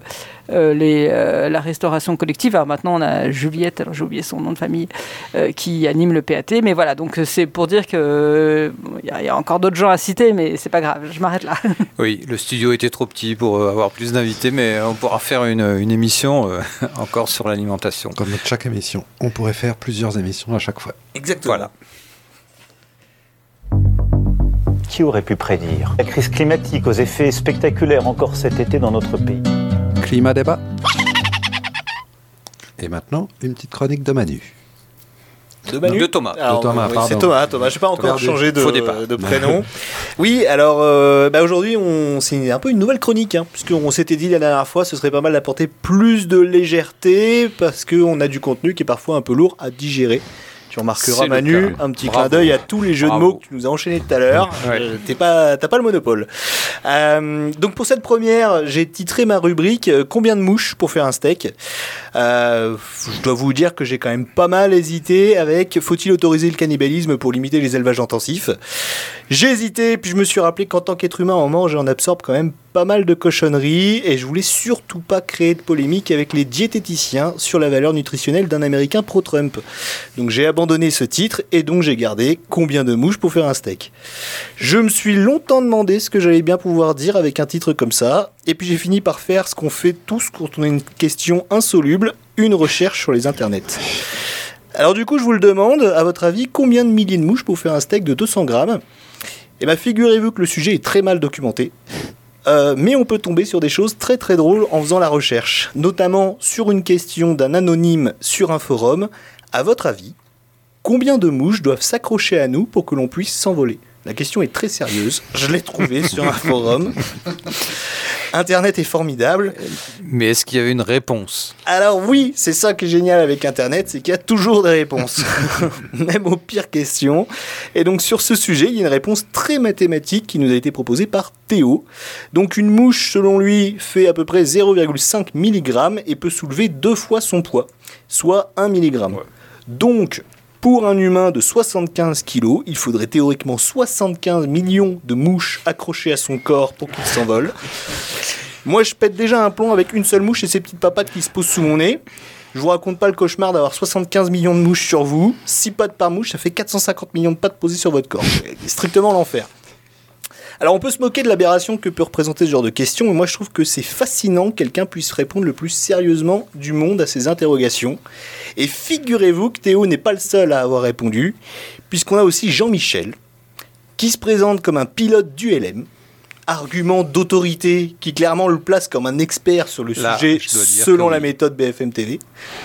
S10: euh, les, euh, la restauration collective. Alors maintenant, on a Juliette, alors j'ai oublié son nom de famille, euh, qui anime le P A T. Mais voilà, donc c'est pour dire qu'il euh, y, y a encore d'autres gens à citer, mais c'est pas grave, je m'arrête là.
S3: Oui, le studio était trop petit pour euh, avoir plus d'invités, mais on pourra faire une, une émission euh, encore sur l'alimentation.
S5: Comme chaque émission, on pourrait faire plusieurs émissions à chaque fois.
S6: Exactement.
S3: Voilà.
S13: Qui aurait pu prédire la crise climatique aux effets spectaculaires encore cet été dans notre pays?
S5: Climat débat. Et maintenant, une petite chronique de Manu.
S6: De Manu
S3: De Thomas.
S6: Alors,
S5: de Thomas,
S6: oui,
S5: pardon.
S6: c'est Thomas, Thomas. Je n'ai pas encore
S5: Perdu.
S6: changé de,
S3: Faux départ.
S6: de prénom. Oui, alors euh, bah aujourd'hui, on, c'est un peu une nouvelle chronique, hein, puisqu'on s'était dit la dernière fois, ce serait pas mal d'apporter plus de légèreté, parce qu'on a du contenu qui est parfois un peu lourd à digérer. Tu remarqueras,
S3: C'est le
S6: Manu,
S3: cas.
S6: un petit
S3: Bravo.
S6: clin d'œil à tous les jeux
S3: Bravo.
S6: de mots que tu nous as enchaînés tout à l'heure.
S3: Ouais.
S6: Euh, t'es pas, t'as pas le monopole. Euh, donc pour cette première, j'ai titré ma rubrique euh, Combien de mouches pour faire un steak. Euh, je dois vous dire que j'ai quand même pas mal hésité avec faut-il autoriser le cannibalisme pour limiter les élevages intensifs. J'ai hésité, puis je me suis rappelé qu'en tant qu'être humain, on mange et on absorbe quand même pas mal de cochonneries, et je voulais surtout pas créer de polémique avec les diététiciens sur la valeur nutritionnelle d'un Américain pro-Trump. Donc j'ai abandonné ce titre, et donc j'ai gardé combien de mouches pour faire un steak. Je me suis longtemps demandé ce que j'allais bien pouvoir dire avec un titre comme ça, et puis j'ai fini par faire ce qu'on fait tous quand on a une question insoluble, une recherche sur les internets. Alors du coup, je vous le demande, à votre avis, combien de milliers de mouches pour faire un steak de deux cents grammes? Eh bien, figurez-vous que le sujet est très mal documenté. Euh, mais on peut tomber sur des choses très très drôles en faisant la recherche, notamment sur une question d'un anonyme sur un forum. À votre avis, combien de mouches doivent s'accrocher à nous pour que l'on puisse s'envoler? La question est très sérieuse, je l'ai trouvée sur un forum. Internet est formidable.
S3: Mais est-ce qu'il y avait une réponse?
S6: Alors oui, c'est ça qui est génial avec Internet, c'est qu'il y a toujours des réponses, même aux pires questions. Et donc sur ce sujet, il y a une réponse très mathématique qui nous a été proposée par Théo. Donc une mouche, selon lui, fait à peu près zéro virgule cinq milligrammes et peut soulever deux fois son poids, soit un milligramme. Ouais. Donc, pour un humain de soixante-quinze kilos, il faudrait théoriquement soixante-quinze millions de mouches accrochées à son corps pour qu'il s'envole. Moi, je pète déjà un plomb avec une seule mouche et ses petites papates qui se posent sous mon nez. Je vous raconte pas le cauchemar d'avoir soixante-quinze millions de mouches sur vous. six pattes par mouche, ça fait quatre cent cinquante millions de pattes posées sur votre corps. C'est strictement l'enfer. Alors on peut se moquer de l'aberration que peut représenter ce genre de questions, mais moi je trouve que c'est fascinant que quelqu'un puisse répondre le plus sérieusement du monde à ces interrogations. Et figurez-vous que Théo n'est pas le seul à avoir répondu, puisqu'on a aussi Jean-Michel, qui se présente comme un pilote du L M, argument d'autorité qui clairement le place comme un expert sur le
S3: Là,
S6: sujet selon la
S3: oui.
S6: méthode B F M T V.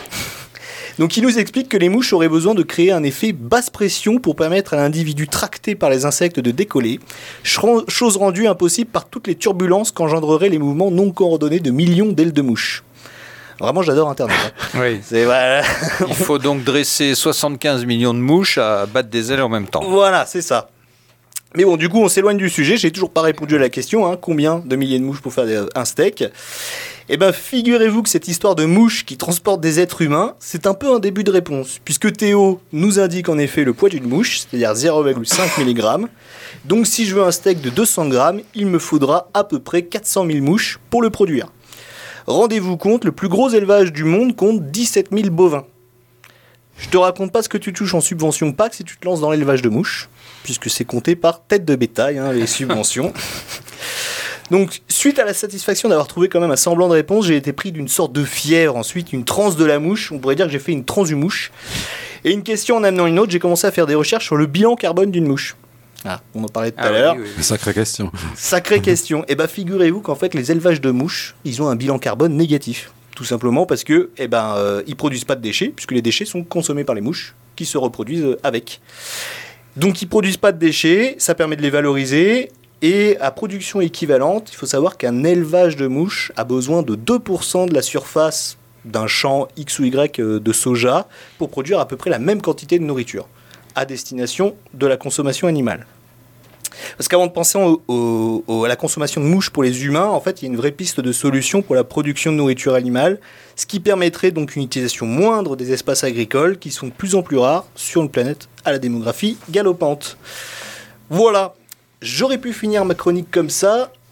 S6: Donc il nous explique que les mouches auraient besoin de créer un effet basse pression pour permettre à l'individu tracté par les insectes de décoller, chose rendue impossible par toutes les turbulences qu'engendreraient les mouvements non coordonnés de millions d'ailes de mouches. Vraiment, j'adore Internet. Hein.
S3: Oui.
S6: C'est, voilà.
S3: Il faut donc dresser soixante-quinze millions de mouches à battre des ailes en même temps.
S6: Voilà, c'est ça. Mais bon, du coup, on s'éloigne du sujet. J'ai toujours pas répondu à la question. Hein, combien de milliers de mouches pour faire un steak? Eh bien, figurez-vous que cette histoire de mouches qui transportent des êtres humains, c'est un peu un début de réponse. Puisque Théo nous indique en effet le poids d'une mouche, c'est-à-dire zéro virgule cinq milligrammes. Donc, si je veux un steak de deux cents grammes, il me faudra à peu près quatre cent mille mouches pour le produire. Rendez-vous compte, le plus gros élevage du monde compte dix-sept mille bovins. Je te raconte pas ce que tu touches en subvention P A C si tu te lances dans l'élevage de mouches, puisque c'est compté par tête de bétail, hein, les subventions. Donc, suite à la satisfaction d'avoir trouvé quand même un semblant de réponse, j'ai été pris d'une sorte de fièvre, ensuite une transe de la mouche, on pourrait dire que j'ai fait une transhumouche. Et une question en amenant une autre, j'ai commencé à faire des recherches sur le bilan carbone d'une mouche. Ah, on en parlait tout
S3: Ah
S6: à
S3: oui,
S6: l'heure.
S3: oui, oui.
S5: Sacrée question.
S6: Sacrée question. Et bien, figurez-vous qu'en fait, les élevages de mouches, ils ont un bilan carbone négatif. Tout simplement parce que, eh ben, euh, ils produisent pas de déchets, puisque les déchets sont consommés par les mouches, qui se reproduisent avec. Donc, ils produisent pas de déchets, ça permet de les valoriser. Et à production équivalente, il faut savoir qu'un élevage de mouches a besoin de deux pour cent de la surface d'un champ X ou Y de soja pour produire à peu près la même quantité de nourriture à destination de la consommation animale. Parce qu'avant de penser au, au, au, à la consommation de mouches pour les humains, en fait, il y a une vraie piste de solution pour la production de nourriture animale, ce qui permettrait donc une utilisation moindre des espaces agricoles qui sont de plus en plus rares sur une planète à la démographie galopante. Voilà. J'aurais pu finir ma chronique comme ça,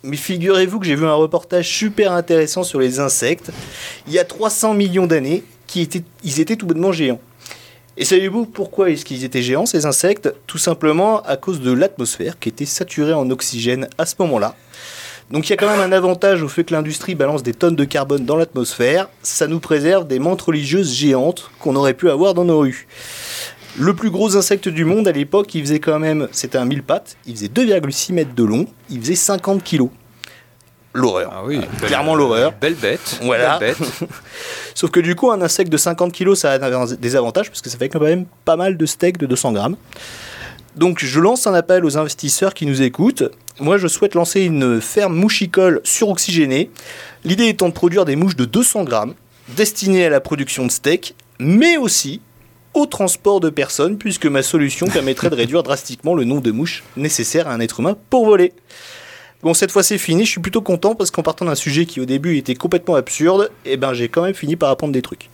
S6: mais figurez-vous que j'ai vu un reportage super intéressant sur les insectes. Il y a trois cents millions d'années, qui étaient, ils étaient tout bonnement géants. Et savez-vous pourquoi est-ce qu'ils étaient géants, ces insectes ? Tout simplement à cause de l'atmosphère qui était saturée en oxygène à ce moment-là. Donc il y a quand même un avantage au fait que l'industrie balance des tonnes de carbone dans l'atmosphère. Ça nous préserve des mantes religieuses géantes qu'on aurait pu avoir dans nos rues. Le plus gros insecte du monde à l'époque, il faisait quand même, c'était un mille pattes, il faisait deux virgule six mètres de long, il faisait cinquante kilos. L'horreur.
S3: Ah oui,
S6: belle, clairement l'horreur.
S3: Belle bête.
S6: Voilà.
S3: Belle bête.
S6: Sauf que du coup, un insecte de cinquante kilos, ça a des avantages parce que ça fait quand même pas mal de steaks de deux cents grammes. Donc je lance un appel aux investisseurs qui nous écoutent. Moi, je souhaite lancer une ferme mouchicole suroxygénée. L'idée étant de produire des mouches de deux cents grammes, destinées à la production de steaks, mais aussi au transport de personnes, puisque ma solution permettrait de réduire drastiquement le nombre de mouches nécessaires à un être humain pour voler. Bon, cette fois c'est fini, je suis plutôt content parce qu'en partant d'un sujet qui au début était complètement absurde, eh ben, j'ai quand même fini par apprendre des trucs.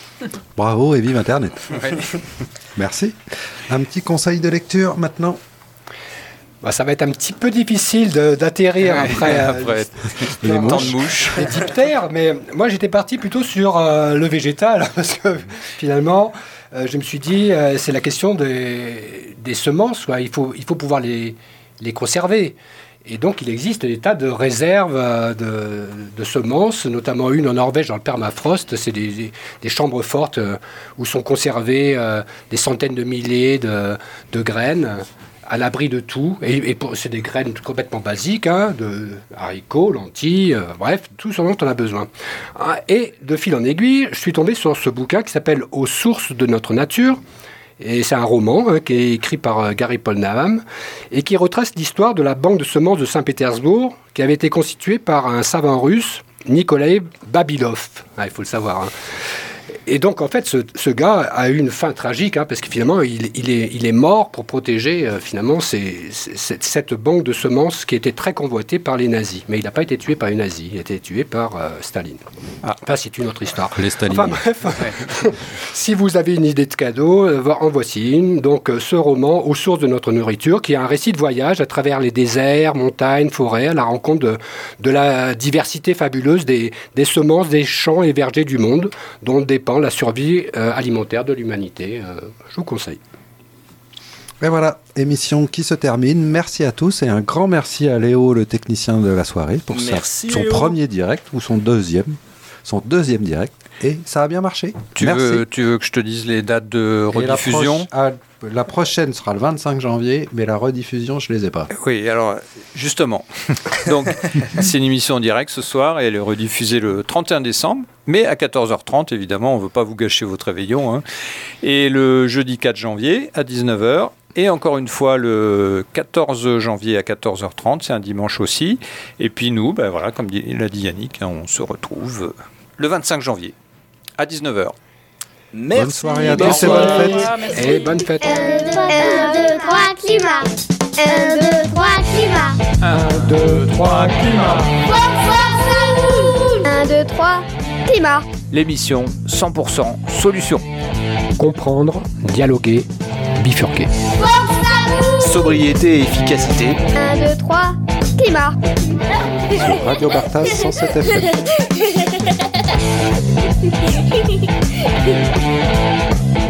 S5: Bravo et vive Internet. Ouais. Merci. Un petit conseil de lecture maintenant.
S4: Bah, ça va être un petit peu difficile de, d'atterrir ouais, après,
S3: après
S4: euh, les
S3: mouches, de mouches.
S4: les diptères, mais moi j'étais parti plutôt sur euh, le végétal parce que finalement euh, je me suis dit euh, c'est la question des, des semences, quoi. Il faut, il faut pouvoir les, les conserver. Et donc, il existe des tas de réserves de, de semences, notamment une en Norvège dans le permafrost. C'est des, des, des chambres fortes où sont conservées euh, des centaines de milliers de, de graines à l'abri de tout. Et, et pour, c'est des graines complètement basiques, hein, de haricots, lentilles, euh, bref, tout ce dont on a besoin. Et de fil en aiguille, je suis tombé sur ce bouquin qui s'appelle « Aux sources de notre nature ». Et c'est un roman hein, qui est écrit par euh, Gary Polnaam et qui retrace l'histoire de la banque de semences de Saint-Pétersbourg qui avait été constituée par un savant russe, Nikolai Babilov. Ah, il faut le savoir. Hein. Et donc, en fait, ce, ce gars a eu une fin tragique, hein, parce que finalement, il, il, est, il est mort pour protéger euh, finalement ces, ces, cette banque de semences qui était très convoitée par les nazis. Mais il n'a pas été tué par les nazis, il a été tué par euh, Staline. Ah. Enfin, c'est une autre histoire.
S5: Les Staliniens.
S4: Enfin, bref, ouais. Si vous avez une idée de cadeau, euh, en voici une. Donc, euh, ce roman, Aux sources de notre nourriture, qui est un récit de voyage à travers les déserts, montagnes, forêts, à la rencontre de, de la diversité fabuleuse des, des semences, des champs et vergers du monde, dont dépend la survie euh, alimentaire de l'humanité. Euh, je vous conseille.
S5: Et voilà, émission qui se termine. Merci à tous et un grand merci à Léo, le technicien de la soirée, pour sa, son Léo. premier direct ou son deuxième, son deuxième direct. Et ça a bien marché.
S3: Tu veux, tu veux que je te dise les dates de rediffusion ?
S5: la, proche, ah, la prochaine sera le vingt-cinq janvier, mais la rediffusion, je ne les ai pas.
S3: Oui, alors, justement. Donc, c'est une émission en direct ce soir et elle est rediffusée le trente et un décembre, mais à quatorze heures trente, évidemment, on ne veut pas vous gâcher votre réveillon. Hein. Et le jeudi quatre janvier à dix-neuf heures. Et encore une fois, le quatorze janvier à quatorze heures trente, c'est un dimanche aussi. Et puis nous, ben voilà, comme l'a dit Yannick, hein, on se retrouve le vingt-cinq janvier. À dix-neuf heures.
S6: Merci.
S5: Bonne soirée à tous et bonne fête.
S4: Et bonne fête.
S1: un, deux, trois, climat. un, deux, trois, climat.
S2: un, deux, trois, climat.
S1: un, deux, trois, climat.
S3: L'émission cent pour cent solution.
S4: Comprendre, dialoguer, bifurquer.
S6: Sobriété et efficacité.
S1: un, deux, trois, climat.
S5: Sur Radio Bartas cent sept F M.